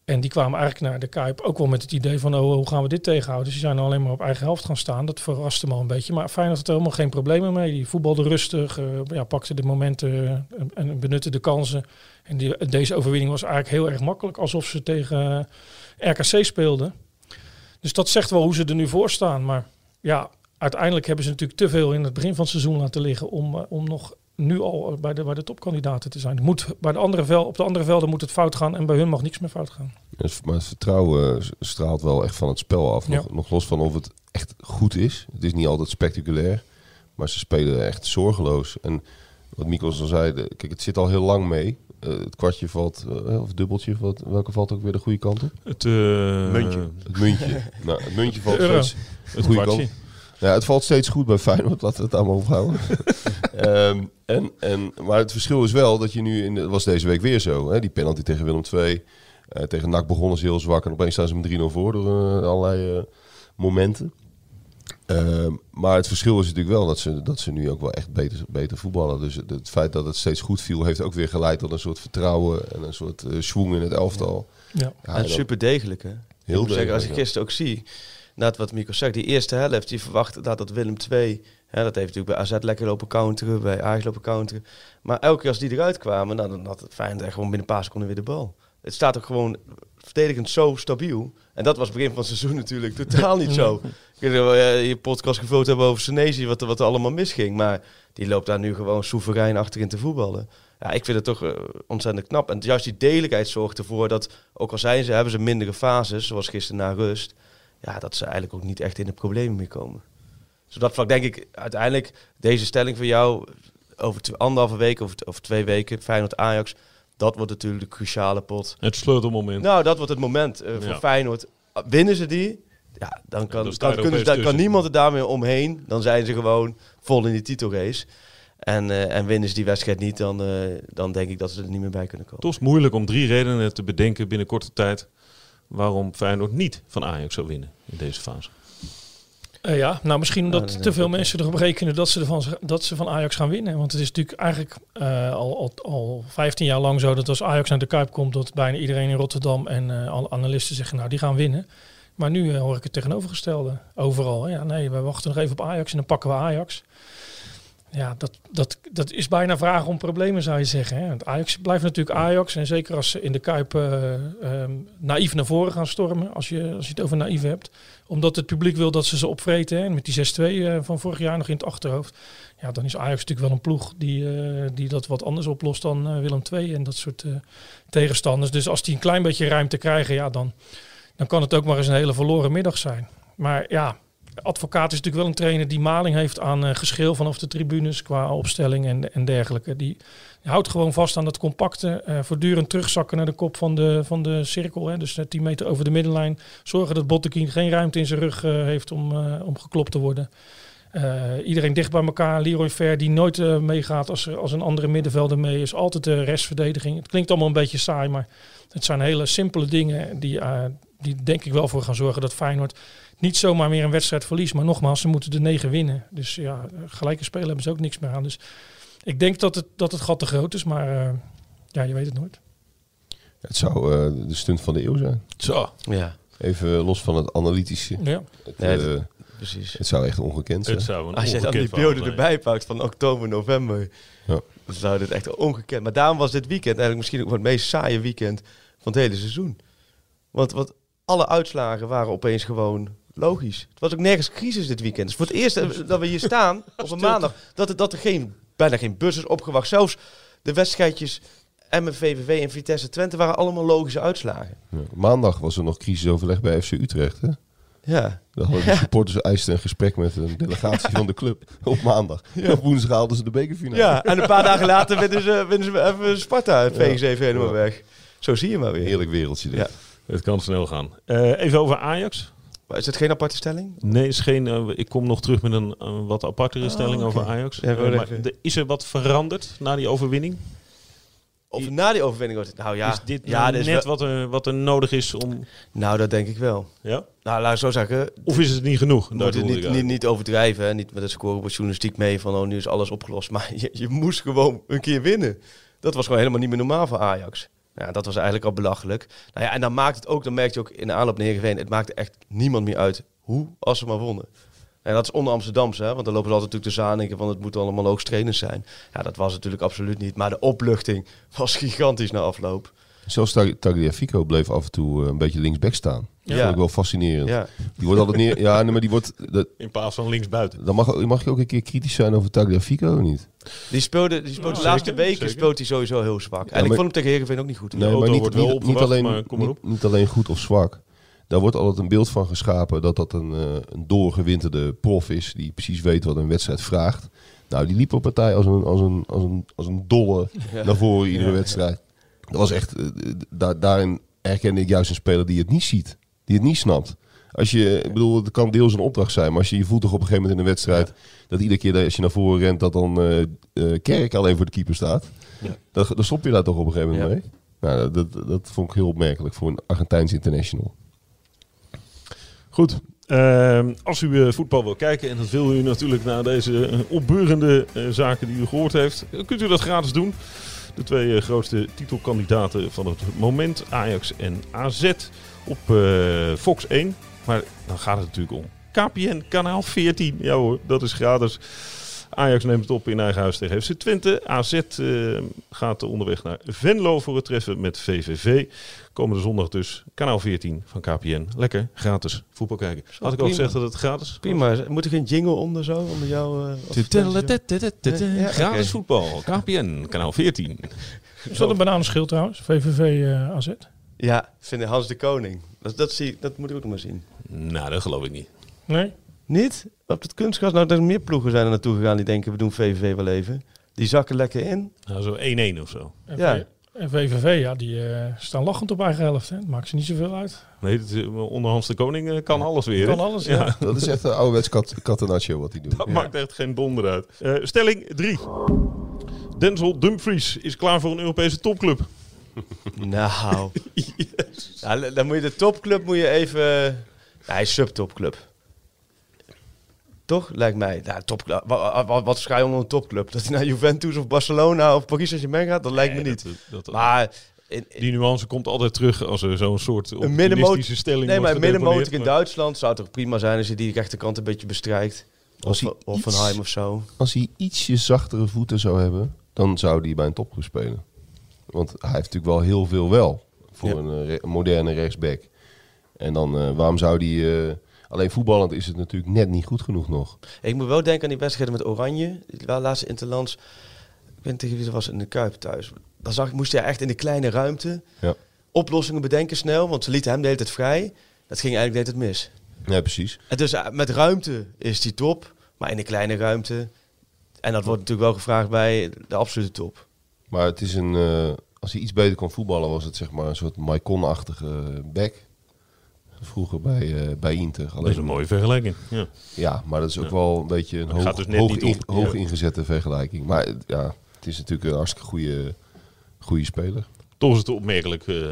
En die kwamen eigenlijk naar de Kuip ook wel met het idee van, oh, hoe gaan we dit tegenhouden? Dus die zijn alleen maar op eigen helft gaan staan. Dat verraste me al een beetje. Maar Feyenoord had er helemaal geen problemen mee. Die voetbalde rustig, uh, ja, pakte de momenten uh, en benutte de kansen. En die, deze overwinning was eigenlijk heel erg makkelijk. Alsof ze tegen uh, R K C speelden. Dus dat zegt wel hoe ze er nu voor staan. Maar ja, uiteindelijk hebben ze natuurlijk te veel in het begin van het seizoen laten liggen om, uh, om nog nu al bij de, bij de topkandidaten te zijn. Moet, bij de andere vel, op de andere velden moet het fout gaan en bij hun mag niks meer fout gaan. Ja, maar het vertrouwen straalt wel echt van het spel af. Nog, Ja. nog los van of het echt goed is. Het is niet altijd spectaculair, maar ze spelen echt zorgeloos. En wat Mikos al zei, de, kijk, het zit al heel lang mee. Uh, het kwartje valt, uh, of dubbeltje, valt, welke valt ook weer de goede kant op? Het uh, Muntje. Het muntje. nou, het muntje valt De euro. steeds de Het goede kwartje. kant. Ja, het valt steeds goed bij Feyenoord, laten we het allemaal ophouden. um, en, en, maar het verschil is wel dat je nu, in de, was deze week weer zo, hè, die penalty tegen Willem twee. Uh, tegen N A C begonnen ze heel zwak en opeens staan ze met drie nul voor door uh, allerlei uh, momenten. Uh, maar het verschil is natuurlijk wel dat ze, dat ze nu ook wel echt beter, beter voetballen. Dus het, het feit dat het steeds goed viel heeft ook weer geleid tot een soort vertrouwen en een soort uh, schwung in het elftal. Ja. Ja, en dat- super degelijk, hè? Heel Ik moet zeggen, als ik degelijk, ja. gisteren ook zie, net wat Mico zegt, die eerste helft, die verwacht dat dat Willem twee, hè, dat heeft natuurlijk bij A Z lekker lopen counteren, bij Ajax lopen counteren. Maar elke keer als die eruit kwamen, nou, dan had het Feyenoord echt gewoon binnen een paar seconden weer de bal. Het staat ook gewoon verdedigend zo stabiel. En dat was begin van het seizoen natuurlijk totaal niet zo. Ik weet niet of we je podcast gefloten hebben over Senesi, wat, er- wat er allemaal misging. Maar die loopt daar nu gewoon soeverein achterin te voetballen. Ja, ik vind het toch uh, ontzettend knap. En juist die degelijkheid zorgt ervoor dat, ook al zijn ze, hebben ze mindere fases, zoals gisteren na rust, ja, dat ze eigenlijk ook niet echt in de problemen meer komen. Dus op dat vlak denk ik uiteindelijk, deze stelling voor jou, over tw- anderhalve week of over twee weken, Feyenoord-Ajax, dat wordt natuurlijk de cruciale pot. Het sleutelmoment. Nou, dat wordt het moment uh, voor Ja. Feyenoord. Winnen ze die, ja, dan kan, dan sta je kan, er kunnen ze, opeens dan kan tussen. niemand er daarmee omheen. Dan zijn ze gewoon vol in die titelrace. En, uh, en winnen ze die wedstrijd niet, dan, uh, dan denk ik dat ze er niet meer bij kunnen komen. Het is moeilijk om drie redenen te bedenken binnen korte tijd waarom Feyenoord niet van Ajax zou winnen in deze fase. Uh, ja, nou misschien omdat Ja, dat te denk veel ik ook, mensen erop rekenen dat ze, ervan, dat ze van Ajax gaan winnen. Want het is natuurlijk eigenlijk uh, al, al, al vijftien jaar lang zo dat als Ajax naar de Kuip komt, dat bijna iedereen in Rotterdam en uh, alle analisten zeggen, nou die gaan winnen. Maar nu uh, hoor ik het tegenovergestelde overal. Hè. Ja, nee, we wachten nog even op Ajax en dan pakken we Ajax. Ja, dat, dat, dat is bijna vragen om problemen, zou je zeggen. Hè. Want Ajax blijft natuurlijk Ajax. En zeker als ze in de Kuip uh, um, naïef naar voren gaan stormen. Als je, als je het over naïef hebt. Omdat het publiek wil dat ze ze opvreten. Hè. En met die zes twee uh, van vorig jaar nog in het achterhoofd. Ja, dan is Ajax natuurlijk wel een ploeg die, uh, die dat wat anders oplost dan uh, Willem twee. En dat soort uh, tegenstanders. Dus als die een klein beetje ruimte krijgen, ja, dan, dan kan het ook maar eens een hele verloren middag zijn. Maar ja... Advocaat is natuurlijk wel een trainer die maling heeft aan uh, geschil vanaf de tribunes qua opstelling en, en dergelijke. Die, die houdt gewoon vast aan dat compacte, uh, voortdurend terugzakken naar de kop van de, van de cirkel. Hè. Dus uh, tien meter over de middenlijn. Zorgen dat Botteguin geen ruimte in zijn rug uh, heeft om, uh, om geklopt te worden. Uh, iedereen dicht bij elkaar. Leroy Fer die nooit uh, meegaat als, er, als een andere middenvelder mee is. Altijd de restverdediging. Het klinkt allemaal een beetje saai, maar het zijn hele simpele dingen die, uh, die denk ik wel voor gaan zorgen dat Feyenoord niet zomaar meer een wedstrijd verliest. Maar nogmaals, ze moeten de negen winnen. Dus ja, gelijke spelen hebben ze ook niks meer aan. Dus ik denk dat het, dat het gat te groot is, maar uh, ja, je weet het nooit. Het zou uh, de stunt van de eeuw zijn. Zo. Ja, Even los van het analytische. Ja. Het, Nee, uh, dat- precies. het zou echt ongekend zijn. Het zou een Als je dan die ongekend verhaal beelden zijn. erbij pakt van oktober, november, Ja. dan zou dit echt ongekend. Maar daarom was dit weekend eigenlijk misschien ook wel het meest saaie weekend van het hele seizoen. Want wat alle uitslagen waren opeens gewoon logisch. Het was ook nergens crisis dit weekend. Dus voor het eerst eh, dat we hier staan op een maandag, dat er, dat er geen, bijna geen bus is opgewacht. Zelfs de wedstrijdjes Emmen, V V V en Vitesse Twente waren allemaal logische uitslagen. Ja. Maandag was er nog crisisoverleg bij F C Utrecht. Hè? Ja. Dan hadden de supporters eisten een gesprek met een delegatie van de club op maandag. En op woensdag haalden ze de bekerfinale. Ja, en een paar dagen later winnen ze, winnen ze even Sparta. Het vegen ze even helemaal Ja. weg. Zo zie je maar weer. Heerlijk wereldje dit. Ja. Het kan snel gaan. Uh, even over Ajax. Maar is het geen aparte stelling? Nee, is geen, uh, ik kom nog terug met een uh, wat apartere stelling Oh, oké. over Ajax. Ja, Uh, gewoon maar even. de, is er wat veranderd na die overwinning? Of na die overwinning wordt het. Nou ja, is dit ja, nou dit is net wel- wat, er, wat er nodig is om... Nou, dat denk ik wel. Ja? Nou, laat ik zo zeggen. Of is het niet genoeg? We Daar moeten doelde niet, ik niet, uit. niet overdrijven. Hè? Niet met het scorebord journalistiek mee van oh, nu is alles opgelost. Maar je, je moest gewoon een keer winnen. Dat was gewoon helemaal niet meer normaal voor Ajax. Ja, dat was eigenlijk al belachelijk. Nou ja, en dan maakt het ook, dan merk je ook in de aanloop naar Heerenveen, het maakte echt niemand meer uit hoe, als ze maar wonnen. En dat is onder Amsterdamse, hè? Want dan lopen ze altijd natuurlijk de zaniken van het moet allemaal hoogstrainers zijn. Ja, dat was natuurlijk absoluut niet. Maar de opluchting was gigantisch na afloop. Zelfs Tag- Tagliafico bleef af en toe uh, een beetje linksback staan. Dat Ja. vond ik wel fascinerend. Ja. Die wordt altijd neer... Ja, nee, maar die wordt... Dat, In plaats van linksbuiten. dan mag, mag je ook een keer kritisch zijn over Tagliafico, of niet? Die speelde, die speelde Ja, de laatste zeker, weken zeker. speelt hij sowieso heel zwak. En maar- ik vond hem tegen Heerenveen ook niet goed. Nee, auto wordt wel niet, opgewacht, niet, alleen, maar kom maar niet, op. niet alleen goed of zwak. Daar wordt altijd een beeld van geschapen dat dat een, uh, een doorgewinterde prof is die precies weet wat een wedstrijd vraagt. Nou, die liep op partij als een, als een, als een, als een dolle Ja. naar voren iedere Ja. wedstrijd. Dat was echt, uh, da- daarin herkende ik juist een speler die het niet ziet, die het niet snapt. Als je, ik bedoel, het kan deels een opdracht zijn, maar als je je voelt toch op een gegeven moment in een wedstrijd dat iedere keer dat als je naar voren rent dat dan uh, uh, Kerk alleen voor de keeper staat, Ja. dan, dan stop je daar toch op een gegeven moment Ja. mee. Nou, dat, dat, dat vond ik heel opmerkelijk voor een Argentijns international. Goed. Uh, als u uh, voetbal wil kijken, en dat wil u natuurlijk na deze uh, opbeurende uh, zaken die u gehoord heeft, dan kunt u dat gratis doen. De twee uh, grootste titelkandidaten van het moment, Ajax en A Z, op uh, Fox één. Maar dan gaat het natuurlijk om K P N, kanaal veertien. Ja hoor, dat is gratis. Ajax neemt het op in eigen huis tegen F C Twente. A Z uh, gaat onderweg naar Venlo voor het treffen met V V V. Komende zondag dus kanaal veertien van K P N. Lekker, gratis voetbal kijken. Had ik al prima. gezegd dat het gratis was? Prima. Moet er geen jingle onder zo? Onder jou? Uh, Ja, Gratis oké. voetbal, K P N, kanaal veertien. Is dat een bananenschil trouwens? V V V uh, A Z? Ja, vind ik Hans de Koning. Dat, dat, zie, ik- dat moet ik ook nog maar zien. Nou, dat geloof ik niet. Nee? Niet? Op het kunstgras? Nou, er meer ploegen zijn er naartoe gegaan die denken we doen V V V wel even. Die zakken lekker in. Nou, zo één-één of zo. En, Ja. V- en V V V, ja, die uh, staan lachend op eigen helft. Hè. Dat maakt ze niet zoveel uit. Nee, het is, onder Hans de Koning uh, kan alles weer. Kan hè? alles, ja. Dat is echt een ouderwets kat, catenaccio wat hij doet. Dat maakt echt geen donder uit. Uh, stelling drie. Denzel Dumfries is klaar voor een Europese topclub. Nou. Ja, dan moet je de topclub moet je even... Ja, hij is subtopclub. Toch? Lijkt mij. Ja, topclub. Wat, wat, wat schrijf je onder een topclub? Dat hij naar Juventus of Barcelona of Paris Saint-Germain gaat? Dat lijkt me Nee, niet. dat- dat- dat- Maar... In, in- die nuance komt altijd terug als er zo'n soort een middenmoot... optimistische stelling Nee, maar wordt een middenmotor in gedeponeerd, Duitsland zou toch prima zijn als je die rechterkant een beetje bestrijkt. Als Of hij Offenheim iets- of zo. Als hij ietsje zachtere voeten zou hebben, dan zou hij bij een topclub spelen. Want hij heeft natuurlijk wel heel veel wel voor Ja. een, uh, re- een moderne rechtsback. En dan, uh, waarom zou die... Uh, alleen voetballend is het natuurlijk net niet goed genoeg nog. Ik moet wel denken aan die wedstrijden met Oranje. Die laatste Interlands. Ik weet niet tegen wie dat was in de Kuip thuis. Dan zag, moest hij echt in de kleine ruimte Ja. oplossingen bedenken snel. Want ze lieten hem de hele tijd vrij. Dat ging eigenlijk de hele tijd mis. Nee, precies. En dus uh, met ruimte is die top. Maar in de kleine ruimte... En dat wordt natuurlijk wel gevraagd bij de absolute top. Maar het is een... Uh, als hij iets beter kon voetballen, was het zeg maar een soort Maicon-achtige back. Vroeger bij, uh, bij Inter. Dat is een mooie vergelijking. Ja. Ja, maar dat is ook Ja. wel een beetje een Maar hoog, gaat dus net hoog, niet in- op. hoog Ja. ingezette vergelijking. Maar uh, ja, het is natuurlijk een hartstikke goede, goede speler. Toch is het opmerkelijk uh,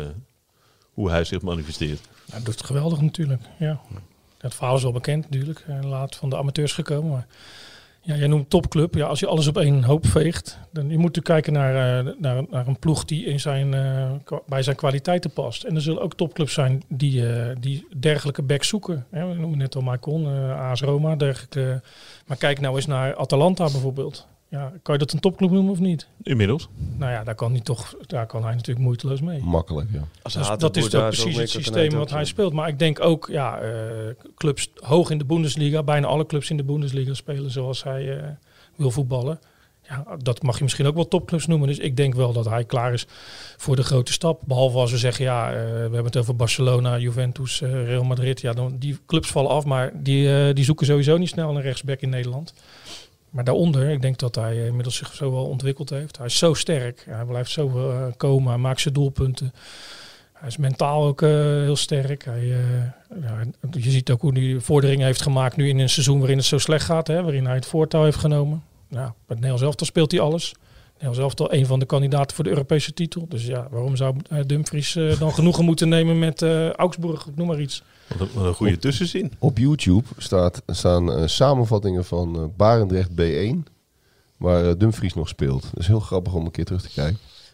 hoe hij zich manifesteert. Ja, dat doet het geweldig natuurlijk. Ja. Het verhaal is wel bekend natuurlijk. Uh, laat van de amateurs gekomen. Maar ja, jij noemt topclub. Ja, als je alles op één hoop veegt, dan je moet natuurlijk kijken naar, uh, naar, naar een ploeg die in zijn, uh, kwa- bij zijn kwaliteiten past. En er zullen ook topclubs zijn die, uh, die dergelijke backs zoeken. Hè, we noemen net al Maicon, uh, A S Roma, dergelijke. Maar kijk nou eens naar Atalanta bijvoorbeeld. Ja, kan je dat een topclub noemen of niet? Inmiddels. Nou ja, daar kan hij toch, daar kan hij natuurlijk moeiteloos mee. Makkelijk, ja. Als Dus Hatenboer dat is daar ook zo precies mee het kan, systeem dan wat ook hij zo. speelt. Maar ik denk ook, ja, uh, clubs hoog in de Bundesliga, bijna alle clubs in de Bundesliga spelen zoals hij uh, wil voetballen. Ja, dat mag je misschien ook wel topclubs noemen. Dus ik denk wel dat hij klaar is voor de grote stap. Behalve als we zeggen, ja, uh, we hebben het over Barcelona, Juventus, uh, Real Madrid. Ja, dan, die clubs vallen af, maar die, uh, die zoeken sowieso niet snel een rechtsback in Nederland. Maar daaronder, ik denk dat hij uh, inmiddels zich zo wel ontwikkeld heeft. Hij is zo sterk, hij blijft zo uh, komen, hij maakt zijn doelpunten. Hij is mentaal ook uh, heel sterk. Hij, uh, ja, je ziet ook hoe hij vorderingen heeft gemaakt nu in een seizoen waarin het zo slecht gaat. Hè, waarin hij het voortouw heeft genomen. Nou, met Nederlands elftal speelt hij alles. Nederlands elftal een van de kandidaten voor de Europese titel. Dus ja, waarom zou uh, Dumfries uh, dan genoegen moeten nemen met uh, Augsburg? Ik noem maar iets. Wat een, wat een goede tussenzin. Op YouTube staat, staan uh, samenvattingen van uh, Barendrecht B één, waar uh, Dumfries nog speelt. Dat is heel grappig om een keer terug te kijken.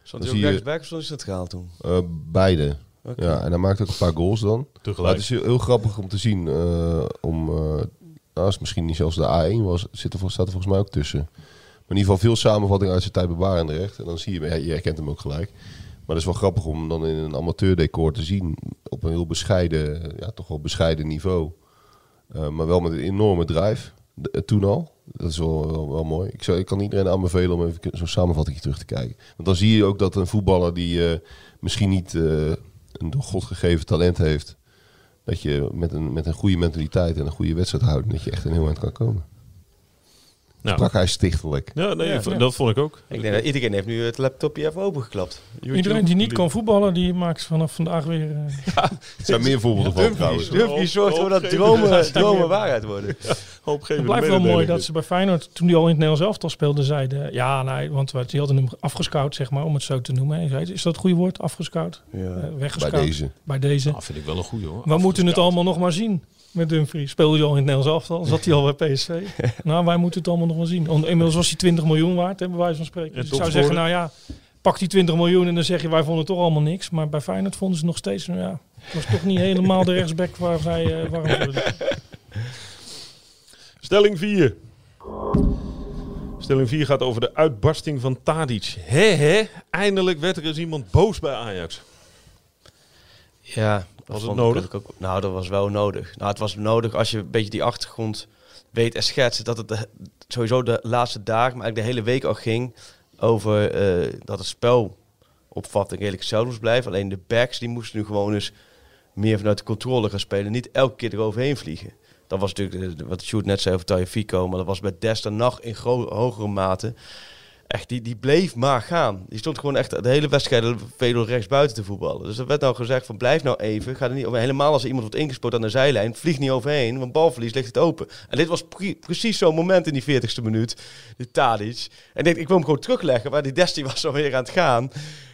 Stond Dan hij ook zie je- rechtsback of stond hij centraal toen? Uh, beide. Okay. Ja, en hij maakt ook een paar goals dan. Maar Tegelijk. het is heel, heel grappig om te zien. Uh, om, uh, nou, als misschien niet zelfs de A één was, zit er, staat er volgens mij ook tussen. Maar in ieder geval veel samenvatting uit zijn tijd bij Barendrecht. En dan zie je, ja, je herkent hem ook gelijk. Maar dat is wel grappig om dan in een amateurdecor te zien. Op een heel bescheiden, ja, toch wel bescheiden niveau. Uh, maar wel met een enorme drive. De, uh, toen al. Dat is wel, wel, wel mooi. Ik, zou, ik kan iedereen aanbevelen om even zo'n samenvatting terug te kijken. Want dan zie je ook dat een voetballer die uh, misschien niet uh, een door God gegeven talent heeft. Dat je met een, met een goede mentaliteit en een goede wedstrijdhouding, dat je echt een heel eind kan komen. Nou. Sprak hij stichtelijk. Ja, nee, Ja, v- ja. dat vond ik ook. Ik denk dat iedereen heeft nu het laptopje even opengeklapt. Iedereen die niet kan voetballen, die maakt vanaf vandaag weer... Uh, Er zijn meer voorbeelden van trouwens. Dumfries zorgt ervoor dat Hoop- dromen, hoop- dromen waarheid worden. Hoopgevende het blijft wel mooi mededeling dat dit. ze bij Feyenoord, toen die al in het Nederlands elftal speelde, zeiden... Ja, nee, want we- die hadden hem afgescout, zeg maar, om het zo te noemen. Hij zei, is dat het goede woord? Afgescout? Ja. Uh, Bij weggescout? deze. Bij deze. Ah, vind ik wel een goeie hoor. We moeten het Afgescout. allemaal nog maar zien met Dumfries. Speelde hij al in het Nederlands elftal? Zat hij al bij P S V? Nou, wij moeten het allemaal nog maar zien. On- Inmiddels was hij twintig miljoen waard, hè, bij wijze van spreken. En Dus ik zou topscorer. zeggen, nou ja, pak die twintig miljoen en dan zeg je, wij vonden toch allemaal niks. Maar bij Feyenoord vonden ze nog steeds, nou ja, het was toch niet helemaal de rechtsback waar zij uh, warm worden. Stelling vier. Stelling vier gaat over de uitbarsting van Tadic. Hé hé, eindelijk werd er eens iemand boos bij Ajax. Ja, dat Was het vond nodig? ik Ook, nou, dat was wel nodig. Nou, het was nodig als je een beetje die achtergrond weet en schetst. Dat het de, sowieso de laatste dagen, maar eigenlijk de hele week al ging over uh, dat het spelopvatting redelijk hetzelfde moest blijven. Alleen de backs die moesten nu gewoon eens meer vanuit de controle gaan spelen. Niet elke keer eroverheen vliegen. Dat was natuurlijk wat Sjoerd net zei over Tagliafico, maar dat was bij Desta nog in gro- hogere mate. Echt, die, die bleef maar gaan. Die stond gewoon echt de hele wedstrijd veel rechts buiten te voetballen. Dus er werd nou gezegd van blijf nou even. Ga er niet over. Helemaal als er iemand wordt ingespoord aan de zijlijn, vlieg niet overheen, want balverlies ligt het open. En dit was pre- precies zo'n moment in die veertigste minuut. Die Tadic. En ik denk, ik wil hem gewoon terugleggen, maar die Desti was alweer aan het gaan.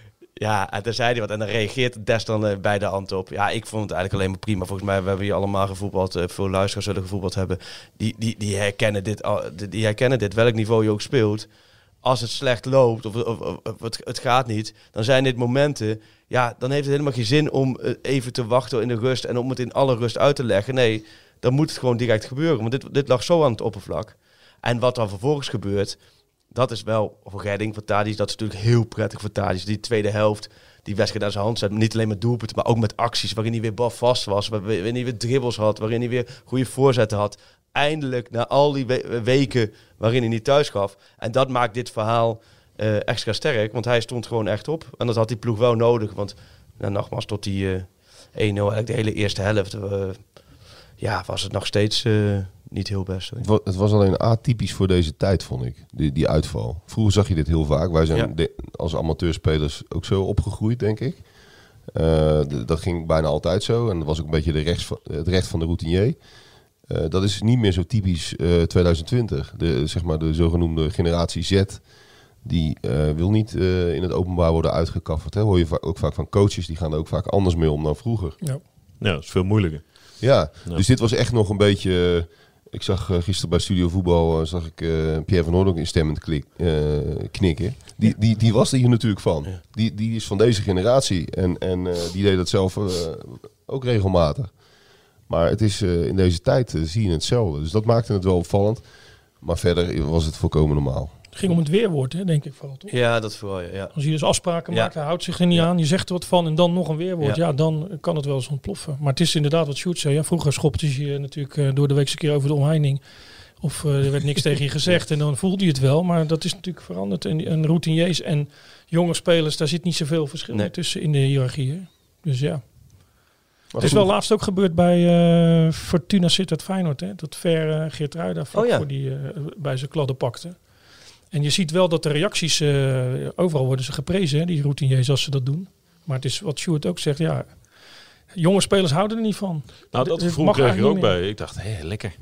Ja, en dan zei hij wat. En dan reageert Des dan uh, bij de hand op. Ja, ik vond het eigenlijk alleen maar prima. Volgens mij, we hebben hier allemaal gevoetbald. Uh, veel luisteraars zullen gevoetbald hebben. Die, die, die, herkennen dit, al, die, die herkennen dit, welk niveau je ook speelt. Als het slecht loopt of, of, of, of het, het gaat niet, dan zijn dit momenten... Ja, dan heeft het helemaal geen zin om uh, even te wachten in de rust en om het in alle rust uit te leggen. Nee, dan moet het gewoon direct gebeuren. Want dit, dit lag zo aan het oppervlak. En wat dan vervolgens gebeurt... Dat is wel voor Redding, voor Tadic, dat is natuurlijk heel prettig voor Tadic. Die tweede helft, die wedstrijd aan zijn hand zet. Niet alleen met doelpunten, maar ook met acties waarin hij weer balvast was. Waarin hij weer dribbles had, waarin hij weer goede voorzetten had. Eindelijk, na al die we- weken waarin hij niet thuis gaf. En dat maakt dit verhaal uh, extra sterk, want hij stond gewoon echt op. En dat had die ploeg wel nodig, want nou, nogmaals, tot die uh, één nul, eigenlijk de hele eerste helft, uh, ja, was het nog steeds... Uh, niet heel best. Het was, het was alleen atypisch voor deze tijd, vond ik, die, die uitval. Vroeger zag je dit heel vaak. Wij zijn Ja. de, als amateurspelers ook zo opgegroeid, denk ik. Uh, d- dat ging bijna altijd zo. En dat was ook een beetje de rechts van, het recht van de routinier. Uh, dat is niet meer zo typisch uh, twintig twintig. De, zeg maar de zogenoemde generatie Z... die uh, wil niet uh, in het openbaar worden uitgekafferd. Hè. Hoor je va- ook vaak van coaches, die gaan er ook vaak anders mee om dan vroeger. Ja. Ja, dat is veel moeilijker. Ja, Ja. dus dit was echt nog een beetje... Uh, ik zag uh, gisteren bij Studio Voetbal uh, zag ik uh, Pierre van Hooydonk instemmend klik, uh, knikken. Die, die, die was er hier natuurlijk van. Ja. Die, die is van deze generatie. En, en uh, die deed dat zelf uh, ook regelmatig. Maar het is uh, in deze tijd uh, zie je hetzelfde. Dus dat maakte het wel opvallend. Maar verder was het volkomen normaal. Het ging om het weerwoord, hè, denk ik vooral, toch? Ja, dat vooral, ja. ja. Als je dus afspraken Ja. maakt, hij houdt zich er niet Ja. aan, je zegt er wat van en dan nog een weerwoord, ja. Ja. dan kan het wel eens ontploffen. Maar het is inderdaad wat Sjoerd zei, ja, vroeger schopte je natuurlijk uh, door de week een keer over de omheining. Of uh, er werd niks tegen je gezegd en dan voelde je het wel. Maar dat is natuurlijk veranderd. En, en routiniers en jonge spelers, daar zit niet zoveel verschil Nee. meer tussen in de hiërarchie. Hè? Dus ja. Maar Het is wel laatst ook gebeurd bij uh, Fortuna Sittard Feyenoord. Hè? Dat Ver uh, Geertruida vlak Oh ja. voor die uh, bij zijn kladden pakte. En je ziet wel dat de reacties, uh, overal worden ze geprezen, hè, die routiniers, als ze dat doen. Maar het is wat Sjoerd ook zegt, ja, jonge spelers houden er niet van. Nou, dat Het gevoel mag kreeg ik er ook eigenlijk niet bij. Ik dacht, hé, lekker.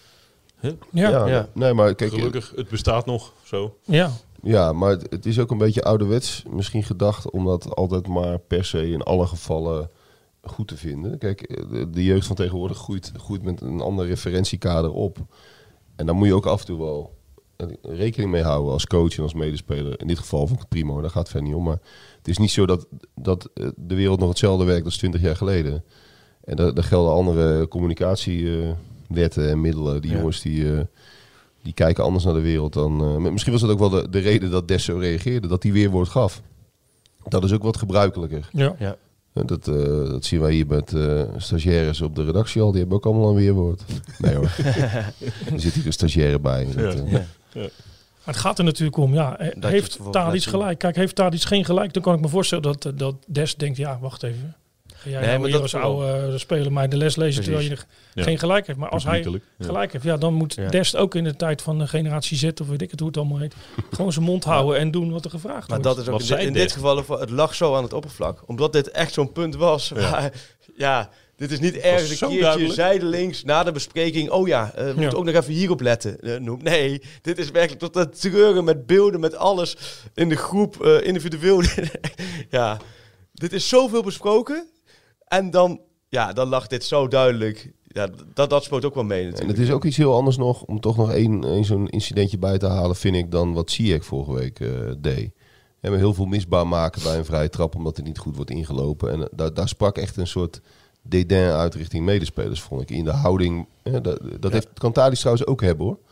Ja, ja. Ja, Ja. nee, maar kijk, Gelukkig, het bestaat nog zo. ja. ja, maar het, het is ook een beetje ouderwets misschien gedacht om dat altijd maar per se in alle gevallen goed te vinden. Kijk, de, de jeugd van tegenwoordig groeit, groeit met een ander referentiekader op. En dan moet je ook af en toe wel rekening mee houden als coach en als medespeler. In dit geval vond ik het prima, daar gaat het verder niet om. Maar het is niet zo dat, dat de wereld nog hetzelfde werkt als twintig jaar geleden. En daar, daar gelden andere communicatiewetten uh, en middelen. Die ja. jongens die, uh, die kijken anders naar de wereld dan... Uh, misschien was dat ook wel de, de reden dat Des zo reageerde, dat hij weerwoord gaf. Dat is ook wat gebruikelijker. Ja. ja. Dat, uh, dat zien wij hier met uh, stagiaires op de redactie al. Die hebben ook allemaal een weerwoord. Nee hoor. Er zit hier een stagiaire bij. Ja. Dat, uh, ja. Ja. Maar het gaat er natuurlijk om. Ja, heeft Tadic gelijk? Kijk, heeft Tadic geen gelijk? Dan kan ik me voorstellen dat, dat Des denkt... Ja, wacht even. Ga jij nee, nou hier als oude uh, speler mij de les lezen... Precies. Terwijl je ja. geen gelijk heeft. Maar als hij ja. gelijk heeft... Ja, dan moet ja. Des ook in de tijd van de generatie Z... of weet ik het hoe het allemaal heet... gewoon zijn mond houden en doen wat er gevraagd maar wordt. Maar dat is ook in, in dit geval... Het lag zo aan het oppervlak. Omdat dit echt zo'n punt was... Ja, waar, ja dit is niet ergens een keertje duidelijk. zijdelings... na de bespreking... oh ja, uh, we ja. moeten ook nog even hierop letten. Uh, nee, dit is werkelijk tot het treuren met beelden... met alles in de groep, uh, individueel. ja, dit is zoveel besproken... En dan, ja, dan lag dit zo duidelijk. Ja, dat, dat speelt ook wel mee natuurlijk. En het is ook iets heel anders nog, om toch nog één, één zo'n incidentje bij te halen, vind ik, dan wat Ziyech vorige week uh, deed. We hebben heel veel misbaar maken bij een vrije trap, omdat het niet goed wordt ingelopen. En uh, daar, daar sprak echt een soort dédain uit richting medespelers, vond ik. In de houding, uh, dat, dat ja. heeft, kan Tadic trouwens ook hebben, hoor.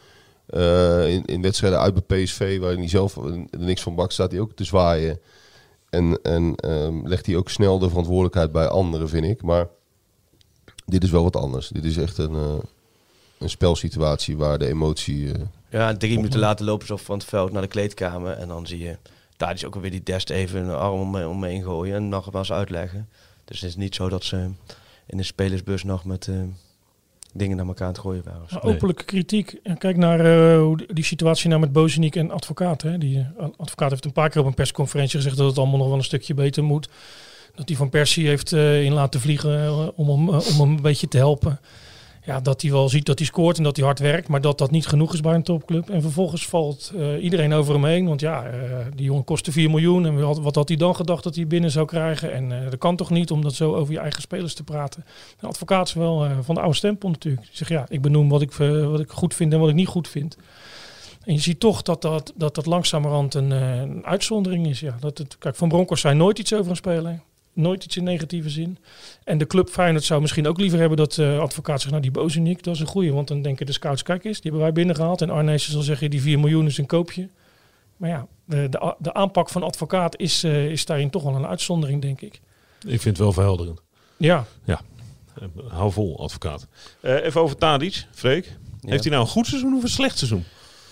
Uh, in, in wedstrijden uit bij P S V, waarin hij zelf er niks van bakt, staat hij ook te zwaaien. En, en um, legt hij ook snel de verantwoordelijkheid bij anderen, vind ik. Maar dit is wel wat anders. Dit is echt een, uh, een spelsituatie waar de emotie... Uh, ja, drie minuten later lopen ze op van het veld naar de kleedkamer. En dan zie je, daar is ook alweer die Dest even een arm om, om me heen gooien. En nogmaals uitleggen. Dus het is niet zo dat ze in de spelersbus nog met... Uh, dingen naar elkaar aan het gooien waren. Nou, openlijke kritiek. En kijk naar uh, hoe die situatie nou met Bozeniek en advocaat. Hè. Die uh, advocaat heeft een paar keer op een persconferentie gezegd dat het allemaal nog wel een stukje beter moet. Dat hij Van Persie heeft uh, in laten vliegen uh, om, hem, uh, om hem een beetje te helpen. Ja, dat hij wel ziet dat hij scoort en dat hij hard werkt, maar dat dat niet genoeg is bij een topclub. En vervolgens valt uh, iedereen over hem heen, want ja, uh, die jongen kostte vier miljoen. En wat, wat had hij dan gedacht dat hij binnen zou krijgen? En uh, dat kan toch niet om dat zo over je eigen spelers te praten. De advocaat is wel uh, van de oude stempel natuurlijk. Die zegt ja, ik benoem wat ik, uh, wat ik goed vind en wat ik niet goed vind. En je ziet toch dat dat, dat, dat langzamerhand een, uh, een uitzondering is. Ja, dat het, kijk, Van Bronckhorst zei nooit iets over een speler. Nooit iets in negatieve zin. En de club Feyenoord zou misschien ook liever hebben dat uh, advocaat zegt, nou die Bozeniek, dat is een goeie. Want dan denken de scouts, kijk eens, die hebben wij binnengehaald. En Arnezen zal zeggen, die vier miljoen is een koopje. Maar ja, de, de, de aanpak van advocaat is, uh, is daarin toch wel een uitzondering, denk ik. Ik vind het wel verhelderend. Ja. Ja, uh, hou vol, advocaat. Uh, even over Tadic, Freek. Ja. Heeft hij nou een goed seizoen of een slecht seizoen?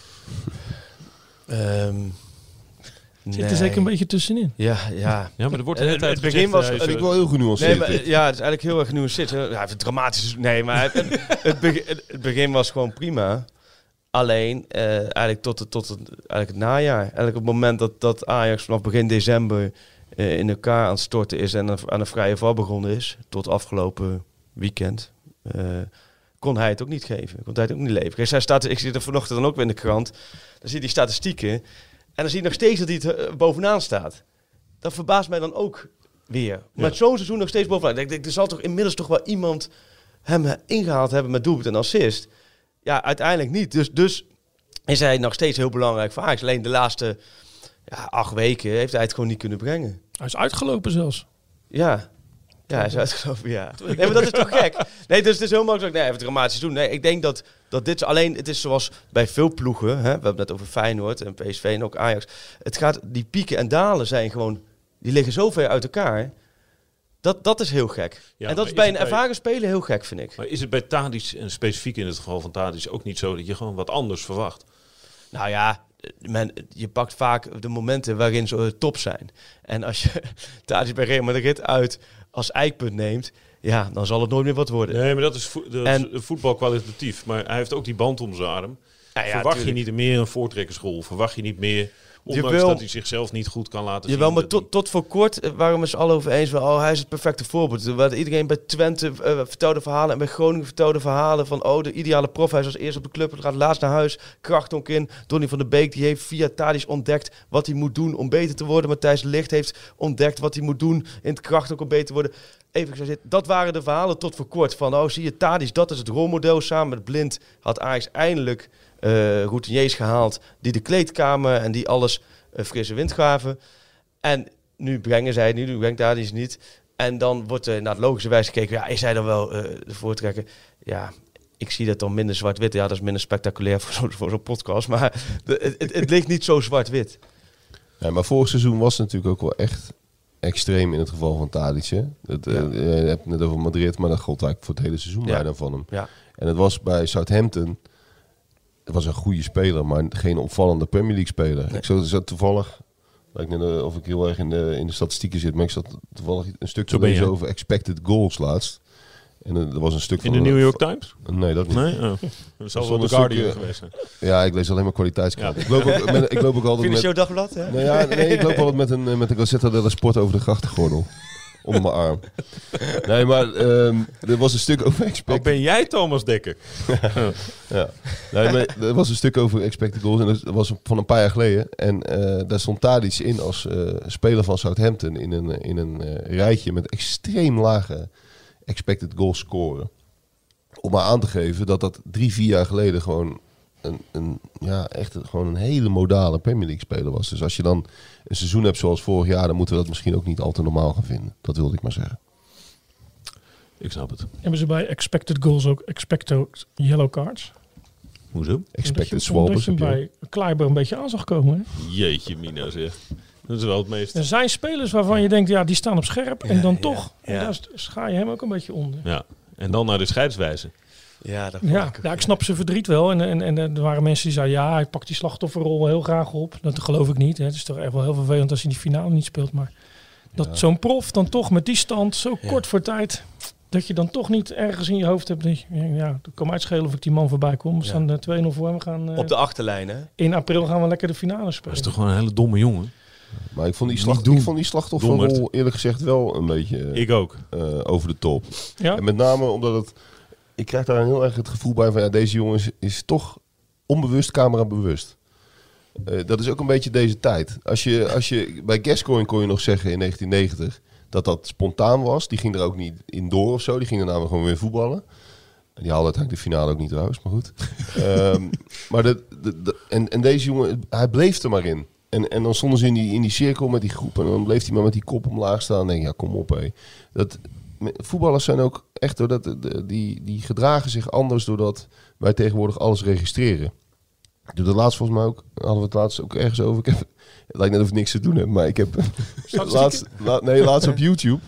Um. Zit er nee. zeker een beetje tussenin. Ja, ja. ja maar er wordt het, het begin was vind ik wel heel genuanceerd. Nee, maar, ja, het is eigenlijk heel erg genuanceerd. Ja, het dramatisch. Nee, maar het, het, begin, het begin was gewoon prima. Alleen uh, eigenlijk tot, het, tot het, eigenlijk het najaar. Eigenlijk op het moment dat, dat Ajax vanaf begin december uh, in elkaar aan het storten is en aan een vrije val begonnen is, tot afgelopen weekend, uh, kon hij het ook niet geven. Kon hij het ook niet leveren. Hij staat, ik zit er vanochtend dan ook weer in de krant. Dan zie je die statistieken. En dan zie je nog steeds dat hij het uh, bovenaan staat. Dat verbaast mij dan ook weer. Ja. Met zo'n seizoen nog steeds bovenaan. Ik denk, er zal toch inmiddels toch wel iemand hem ingehaald hebben met doelpunt en assist. Ja, uiteindelijk niet. Dus, dus is hij nog steeds heel belangrijk voor Ajax. Alleen de laatste ja, acht weken heeft hij het gewoon niet kunnen brengen. Hij is uitgelopen zelfs. Ja. Ja, hij is uitgelopen, ja. Nee, maar dat is toch gek? Nee, dus het is heel makkelijk. Nee, even dramatisch doen. Nee, ik denk dat, dat dit alleen... Het is zoals bij veel ploegen. Hè? We hebben het net over Feyenoord en P S V en ook Ajax. Het gaat... Die pieken en dalen zijn gewoon... Die liggen zo ver uit elkaar. Dat, dat is heel gek. Ja, en dat is bij een bij, ervaren speler heel gek, vind ik. Maar is het bij Tadic, en specifiek in het geval van Tadic, ook niet zo dat je gewoon wat anders verwacht? Nou ja... Men, je pakt vaak de momenten waarin ze top zijn. En als je Tadic bij Real Madrid uit als eikpunt neemt, ja, dan zal het nooit meer wat worden. Nee, maar dat is, vo- dat en, is voetbal kwalitatief. Maar hij heeft ook die band om zijn arm. Ja, ja, Verwacht tuurlijk. je niet meer een voortrekkersrol? Verwacht je niet meer... Ondanks wil, dat hij zichzelf niet goed kan laten jawel, zien. Maar tot, tot voor kort waren we met z'n allen over eens. Van, oh, hij is het perfecte voorbeeld. Waar iedereen bij Twente uh, vertelde verhalen. En bij Groningen vertelde verhalen van... Oh, de ideale prof. Hij is als eerst op de club. Gaat laatst naar huis. Krachtonk in. Donny van der Beek die heeft via Tadic ontdekt... wat hij moet doen om beter te worden. Matthijs de Ligt heeft ontdekt wat hij moet doen... in het Krachtonk om beter te worden. even gezegd, dat waren de verhalen tot voor kort. Van, oh zie je, Tadic, dat is het rolmodel. Samen met Blind had Ajax eindelijk uh, routiniers gehaald die de kleedkamer en die alles uh, frisse wind gaven. En nu brengen zij het niet, nu brengt Tadic niet. En dan wordt er naar het logische wijze gekeken, ja, is hij dan wel uh, de voortrekker? Ja, ik zie dat dan minder zwart-wit. Ja, dat is minder spectaculair voor zo'n voor zo'n podcast. Maar de, het, het, het ligt niet zo zwart-wit. Ja, maar vorig seizoen was het natuurlijk ook wel echt extreem in het geval van Tadic. Hè? Dat, ja. uh, je hebt het net over Madrid, maar dat gold eigenlijk voor het hele seizoen ja. bijna van hem. Ja. En het was bij Southampton, het was een goede speler, maar geen opvallende Premier League speler. Nee. Ik zat, zat toevallig, ik net, uh, of ik heel erg in de, in de statistieken zit, maar ik zat toevallig een stuk te lezen over expected goals laatst. En uh, er was een stuk in van de New York Times? Nee, dat niet. Nee? Oh. Dat zal wel de Guardian stuk, geweest zijn. Ja, ik lees alleen maar kwaliteitskranten. Ja. Ik, loop ook, met, ik loop ook altijd Financieel met... Dagblad, hè? Nou ja, nee, ik loop altijd met een, met een Gazzetta dello Sport over de grachtengordel. Onder mijn arm. Nee, maar um, er was een stuk over expected... Oh, ben jij Thomas Dekker? ja. Nee, maar er was een stuk over expected goals en dat was van een paar jaar geleden. En uh, daar stond Tadic in als uh, speler van Southampton in een, in een uh, rijtje met extreem lage expected goals scoren. Om maar aan te geven dat dat drie, vier jaar geleden gewoon een, een, ja, echt gewoon een hele modale Premier League speler was. Dus als je dan een seizoen hebt zoals vorig jaar, dan moeten we dat misschien ook niet al te normaal gaan vinden. Dat wilde ik maar zeggen. Ik snap het. Hebben ze bij expected goals ook expected yellow cards? Hoezo? Expected swalbers. Omdat je hem bij Kleiber een beetje aan zag komen. Hè? Jeetje mina zeg. Dat is wel het meest. Er zijn spelers waarvan je denkt, ja, die staan op scherp. En dan ja, toch, ja. en daar scha je hem ook een beetje onder. Ja. En dan naar de scheidswijze. Ja, dat ja, ik, ja, ik snap zijn verdriet wel. En, en, en er waren mensen die zeiden, ja, hij pakt die slachtofferrol heel graag op. Dat geloof ik niet. Hè. Het is toch echt wel heel vervelend als hij die finale niet speelt. Maar dat ja. zo'n prof dan toch met die stand, zo ja. kort voor tijd, dat je dan toch niet ergens in je hoofd hebt. Dat je, ja, het kan uitschelen of ik die man voorbij kom. We staan ja. twee nul voor. We gaan, uh, op de achterlijn, hè? In april gaan we lekker de finale spelen. Dat is toch gewoon een hele domme jongen. Maar ik vond die, slacht, ik vond die slachtofferrol eerlijk gezegd wel een beetje ik ook. Uh, over de top. Ja? En met name omdat het... Ik krijg daar heel erg het gevoel bij van ja, deze jongen is, is toch onbewust camera bewust. Uh, dat is ook een beetje deze tijd. Als je, als je, bij Gascoigne kon je nog zeggen in negentien negentig dat dat spontaan was. Die ging er ook niet in door of zo. Die ging er namelijk gewoon weer voetballen. Die haalde uiteindelijk de finale ook niet trouwens, maar goed. um, maar de, de, de, en, en deze jongen, hij bleef er maar in. En, en dan stonden ze in die, in die cirkel met die groep. En dan bleef hij maar met die kop omlaag staan. En denk je, ja, kom op, hé. Dat, voetballers zijn ook echt, doordat, de, die, die gedragen zich anders doordat wij tegenwoordig alles registreren. Ik doe dat laatst volgens mij ook. Hadden we het laatst ook ergens over. Ik heb, het lijkt net of ik niks te doen heb, maar ik heb laatst, la, nee, laatst op YouTube.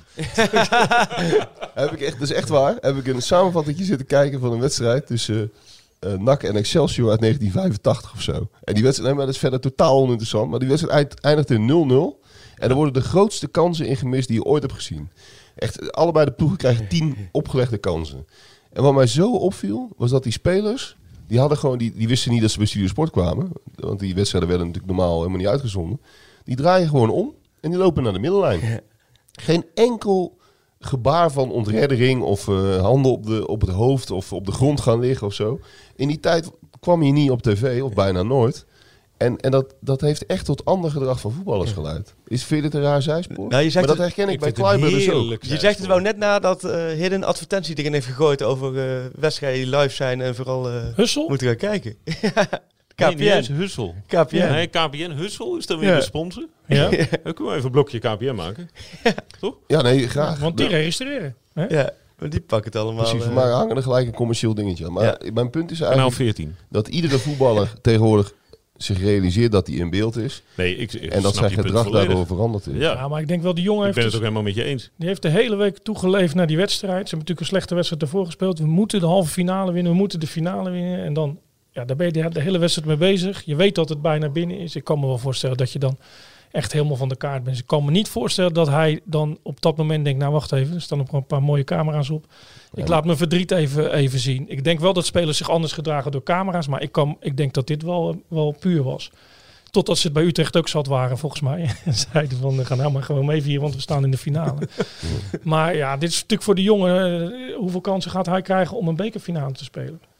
heb ik echt, dat is echt waar. Heb ik een samenvattingje zitten kijken van een wedstrijd tussen uh, N A C en Excelsior uit negentien vijfentachtig of zo. En die wedstrijd, nee, maar dat is verder totaal oninteressant. Maar die wedstrijd eindigt in nul nul. En er worden de grootste kansen in gemist die je ooit hebt gezien. Echt, allebei de ploegen krijgen tien opgelegde kansen. En wat mij zo opviel, was dat die spelers, die hadden gewoon, die, die wisten niet dat ze bij Studio Sport kwamen. Want die wedstrijden werden natuurlijk normaal helemaal niet uitgezonden. Die draaien gewoon om en die lopen naar de middenlijn. Geen enkel gebaar van ontreddering of uh, handen op, de, op het hoofd of op de grond gaan liggen of zo. In die tijd kwam je niet op tv, of bijna nooit. En, en dat, dat heeft echt tot ander gedrag van voetballers geleid. Is, vind je dit een raar zijspoor? Nou, je zegt maar dat het, herken ik, ik bij Kleiber dus ook. Je zegt het wel net nadat uh, Hidden advertentie erin heeft gegooid over uh, wedstrijden die live zijn en vooral uh, Hussel? moeten gaan kijken. K P N. Nee, Hussel. K P N. Ja. Nee, K P N Hussel is dan weer ja. de sponsor. Ja. Dan kunnen we even een blokje K P N maken. Ja. Toch? Ja, nee, graag. Want die ja. registreren. Hè? Ja, maar die pakken het allemaal. Precies, voor mij hangen er gelijk een commercieel dingetje aan. Maar ja. mijn punt is Kanaal eigenlijk veertien. Dat iedere voetballer tegenwoordig zich realiseert dat hij in beeld is. Nee, ik, ik en dat zijn gedrag daardoor veranderd is. Ja. ja, maar ik denk wel, die jongen heeft... Ik ben het dus, ook helemaal met je eens. Die heeft de hele week toegeleefd naar die wedstrijd. Ze hebben natuurlijk een slechte wedstrijd ervoor gespeeld. We moeten de halve finale winnen, we moeten de finale winnen. En dan, ja, daar ben je de, de hele wedstrijd mee bezig. Je weet dat het bijna binnen is. Ik kan me wel voorstellen dat je dan echt helemaal van de kaart bent. Dus ik kan me niet voorstellen dat hij dan op dat moment denkt, nou wacht even, er staan nog een paar mooie camera's op. Ik laat mijn verdriet even, even zien. Ik denk wel dat spelers zich anders gedragen door camera's, maar ik, kan, ik denk dat dit wel, wel puur was. Totdat ze het bij Utrecht ook zat waren, volgens mij. En zeiden van, we gaan nou maar gewoon mee vieren, want we staan in de finale. Maar ja, dit is natuurlijk voor de jongen, uh, hoeveel kansen gaat hij krijgen om een bekerfinale te spelen?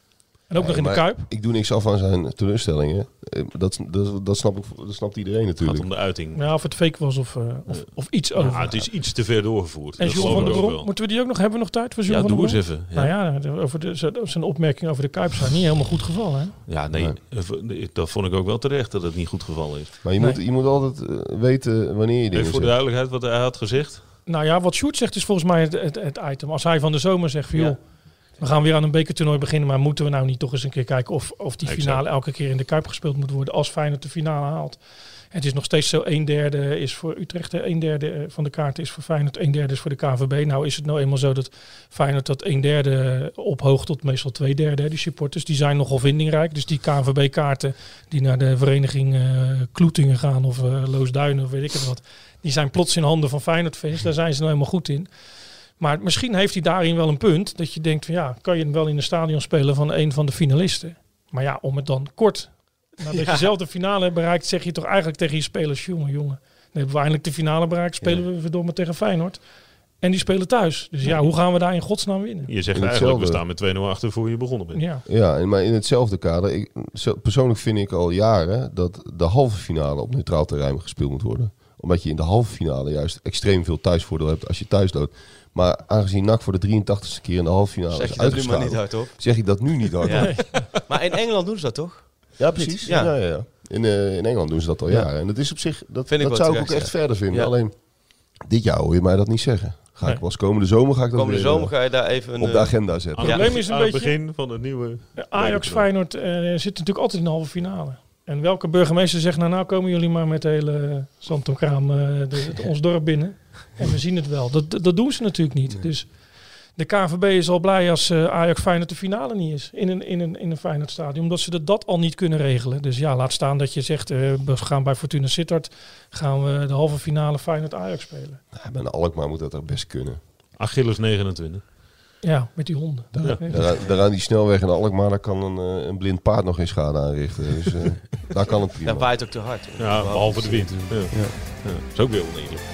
En ook Nee, nog in de maar Kuip. Ik doe niks af aan zijn teleurstellingen. Eh, Dat, dat, dat, snap ik, dat snapt iedereen Het gaat natuurlijk. om de uiting. Ja, of het fake was of, uh, of, of iets over. Ja, het is iets te ver doorgevoerd. En Dat John van geloof der ik ook Brom, wel. moeten we die ook nog, hebben we nog tijd voor John Ja, van der doe Brom? eens even. Ja. Nou ja, over de, z- zijn opmerking over de Kuip zijn niet helemaal goed gevallen. Hè? Ja, nee, eh, dat vond ik ook wel terecht dat het niet goed gevallen is. Maar je, Nee. moet, je moet altijd eh, weten wanneer je dingen Even voor de zegt. duidelijkheid wat hij had gezegd. Nou ja, wat Sjoerd zegt is volgens mij het, het, het item. Als hij van de zomer zegt van Ja. joh, we gaan weer aan een bekertoernooi beginnen, maar moeten we nou niet toch eens een keer kijken of, of die Exact. finale elke keer in de Kuip gespeeld moet worden als Feyenoord de finale haalt. Het is nog steeds zo, een derde is voor Utrecht, een derde van de kaarten is voor Feyenoord, een derde is voor de K V B. Nou is het nou eenmaal zo dat Feyenoord dat een derde ophoogt tot meestal twee derde. Die supporters, die zijn nogal vindingrijk. Dus die K V B-kaarten die naar de vereniging uh, Kloetingen gaan of uh, Loosduinen of weet ik het wat, die zijn plots in handen van Feyenoord-fans. Daar zijn ze nou helemaal goed in. Maar misschien heeft hij daarin wel een punt. Dat je denkt van ja, kan je hem wel in een stadion spelen van een van de finalisten. Maar ja, om het dan kort, nadat Ja. je zelf de finale hebt bereikt, zeg je toch eigenlijk tegen je spelers, jongen, jongen. Dan hebben we eindelijk de finale bereikt, spelen we verdomme tegen Feyenoord. En die spelen thuis. Dus ja, hoe gaan we daar in godsnaam winnen? Je zegt In eigenlijk, we hetzelfde. staan met twee nul achter voor je begonnen bent. Ja, Ja, en maar in hetzelfde kader. Ik, zo- persoonlijk vind ik al jaren dat de halve finale op neutraal terrein gespeeld moet worden. Omdat je in de halve finale juist extreem veel thuisvoordeel hebt als je thuis doet. Maar aangezien N A C voor de drieëntachtigste keer in de halve finale Zeg is je dat nu maar uitgeschakeld, niet hardop. zeg ik dat nu niet hard. Ja. Maar in Engeland doen ze dat toch? Ja, precies. Ja. Ja. Ja, ja. In, eh, in Engeland doen ze dat al Ja. jaren. En dat is op zich, dat, Vind ik dat wel zou ik ook terecht, echt ja. verder vinden. Ja. Alleen, dit jaar hoor je mij dat niet zeggen. Ga Nee. ik pas komende zomer ga ik dat Komende weer, eh, zomer ga je daar even een... op de eh, agenda zetten. Aan Het het probleem is een aan het beetje- begin van het nieuwe... Ajax Feyenoord uh, zit natuurlijk altijd in de halve finale. En welke burgemeester zegt nou, nou komen jullie maar met de hele Zandtonkraam uh, de, de, ons dorp binnen. En we zien het wel. Dat, dat, dat doen ze natuurlijk niet. Nee. Dus de K V B is al blij als uh, Ajax Feyenoord de finale niet is. In een, in een, in een Feyenoord stadion. Omdat ze dat, dat al niet kunnen regelen. Dus ja, laat staan dat je zegt, uh, we gaan bij Fortuna Sittard gaan we de halve finale Feyenoord Ajax spelen. Ja, bij een Alkmaar moet dat toch best kunnen. Achilles negenentwintig. Ja, met die honden. Ja. Ja. Daar, daar aan die snelweg in Alkmaar, daar kan een, eh, een blind paard nog geen schade aanrichten. Dus eh, daar kan het prima. Dat waait ook te hard. Ja, behalve de wind. Ja. Ja. Dat is ook weer oneerlijk.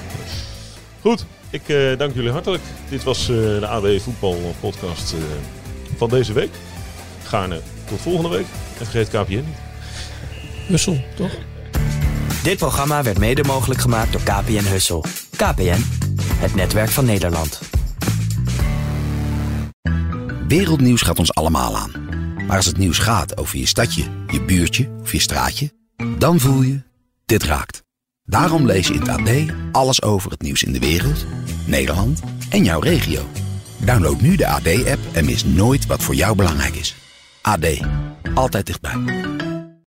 Goed, ik uh, dank jullie hartelijk. Dit was uh, de A D Voetbal podcast uh, van deze week. Gaarne tot volgende week. En vergeet K P N niet. Hussel, toch? Dit programma werd mede mogelijk gemaakt door K P N Hussel. K P N, het netwerk van Nederland. Wereldnieuws gaat ons allemaal aan. Maar als het nieuws gaat over je stadje, je buurtje of je straatje, dan voel je, dit raakt. Daarom lees je in het A D alles over het nieuws in de wereld, Nederland en jouw regio. Download nu de A D-app en mis nooit wat voor jou belangrijk is. A D, altijd dichtbij.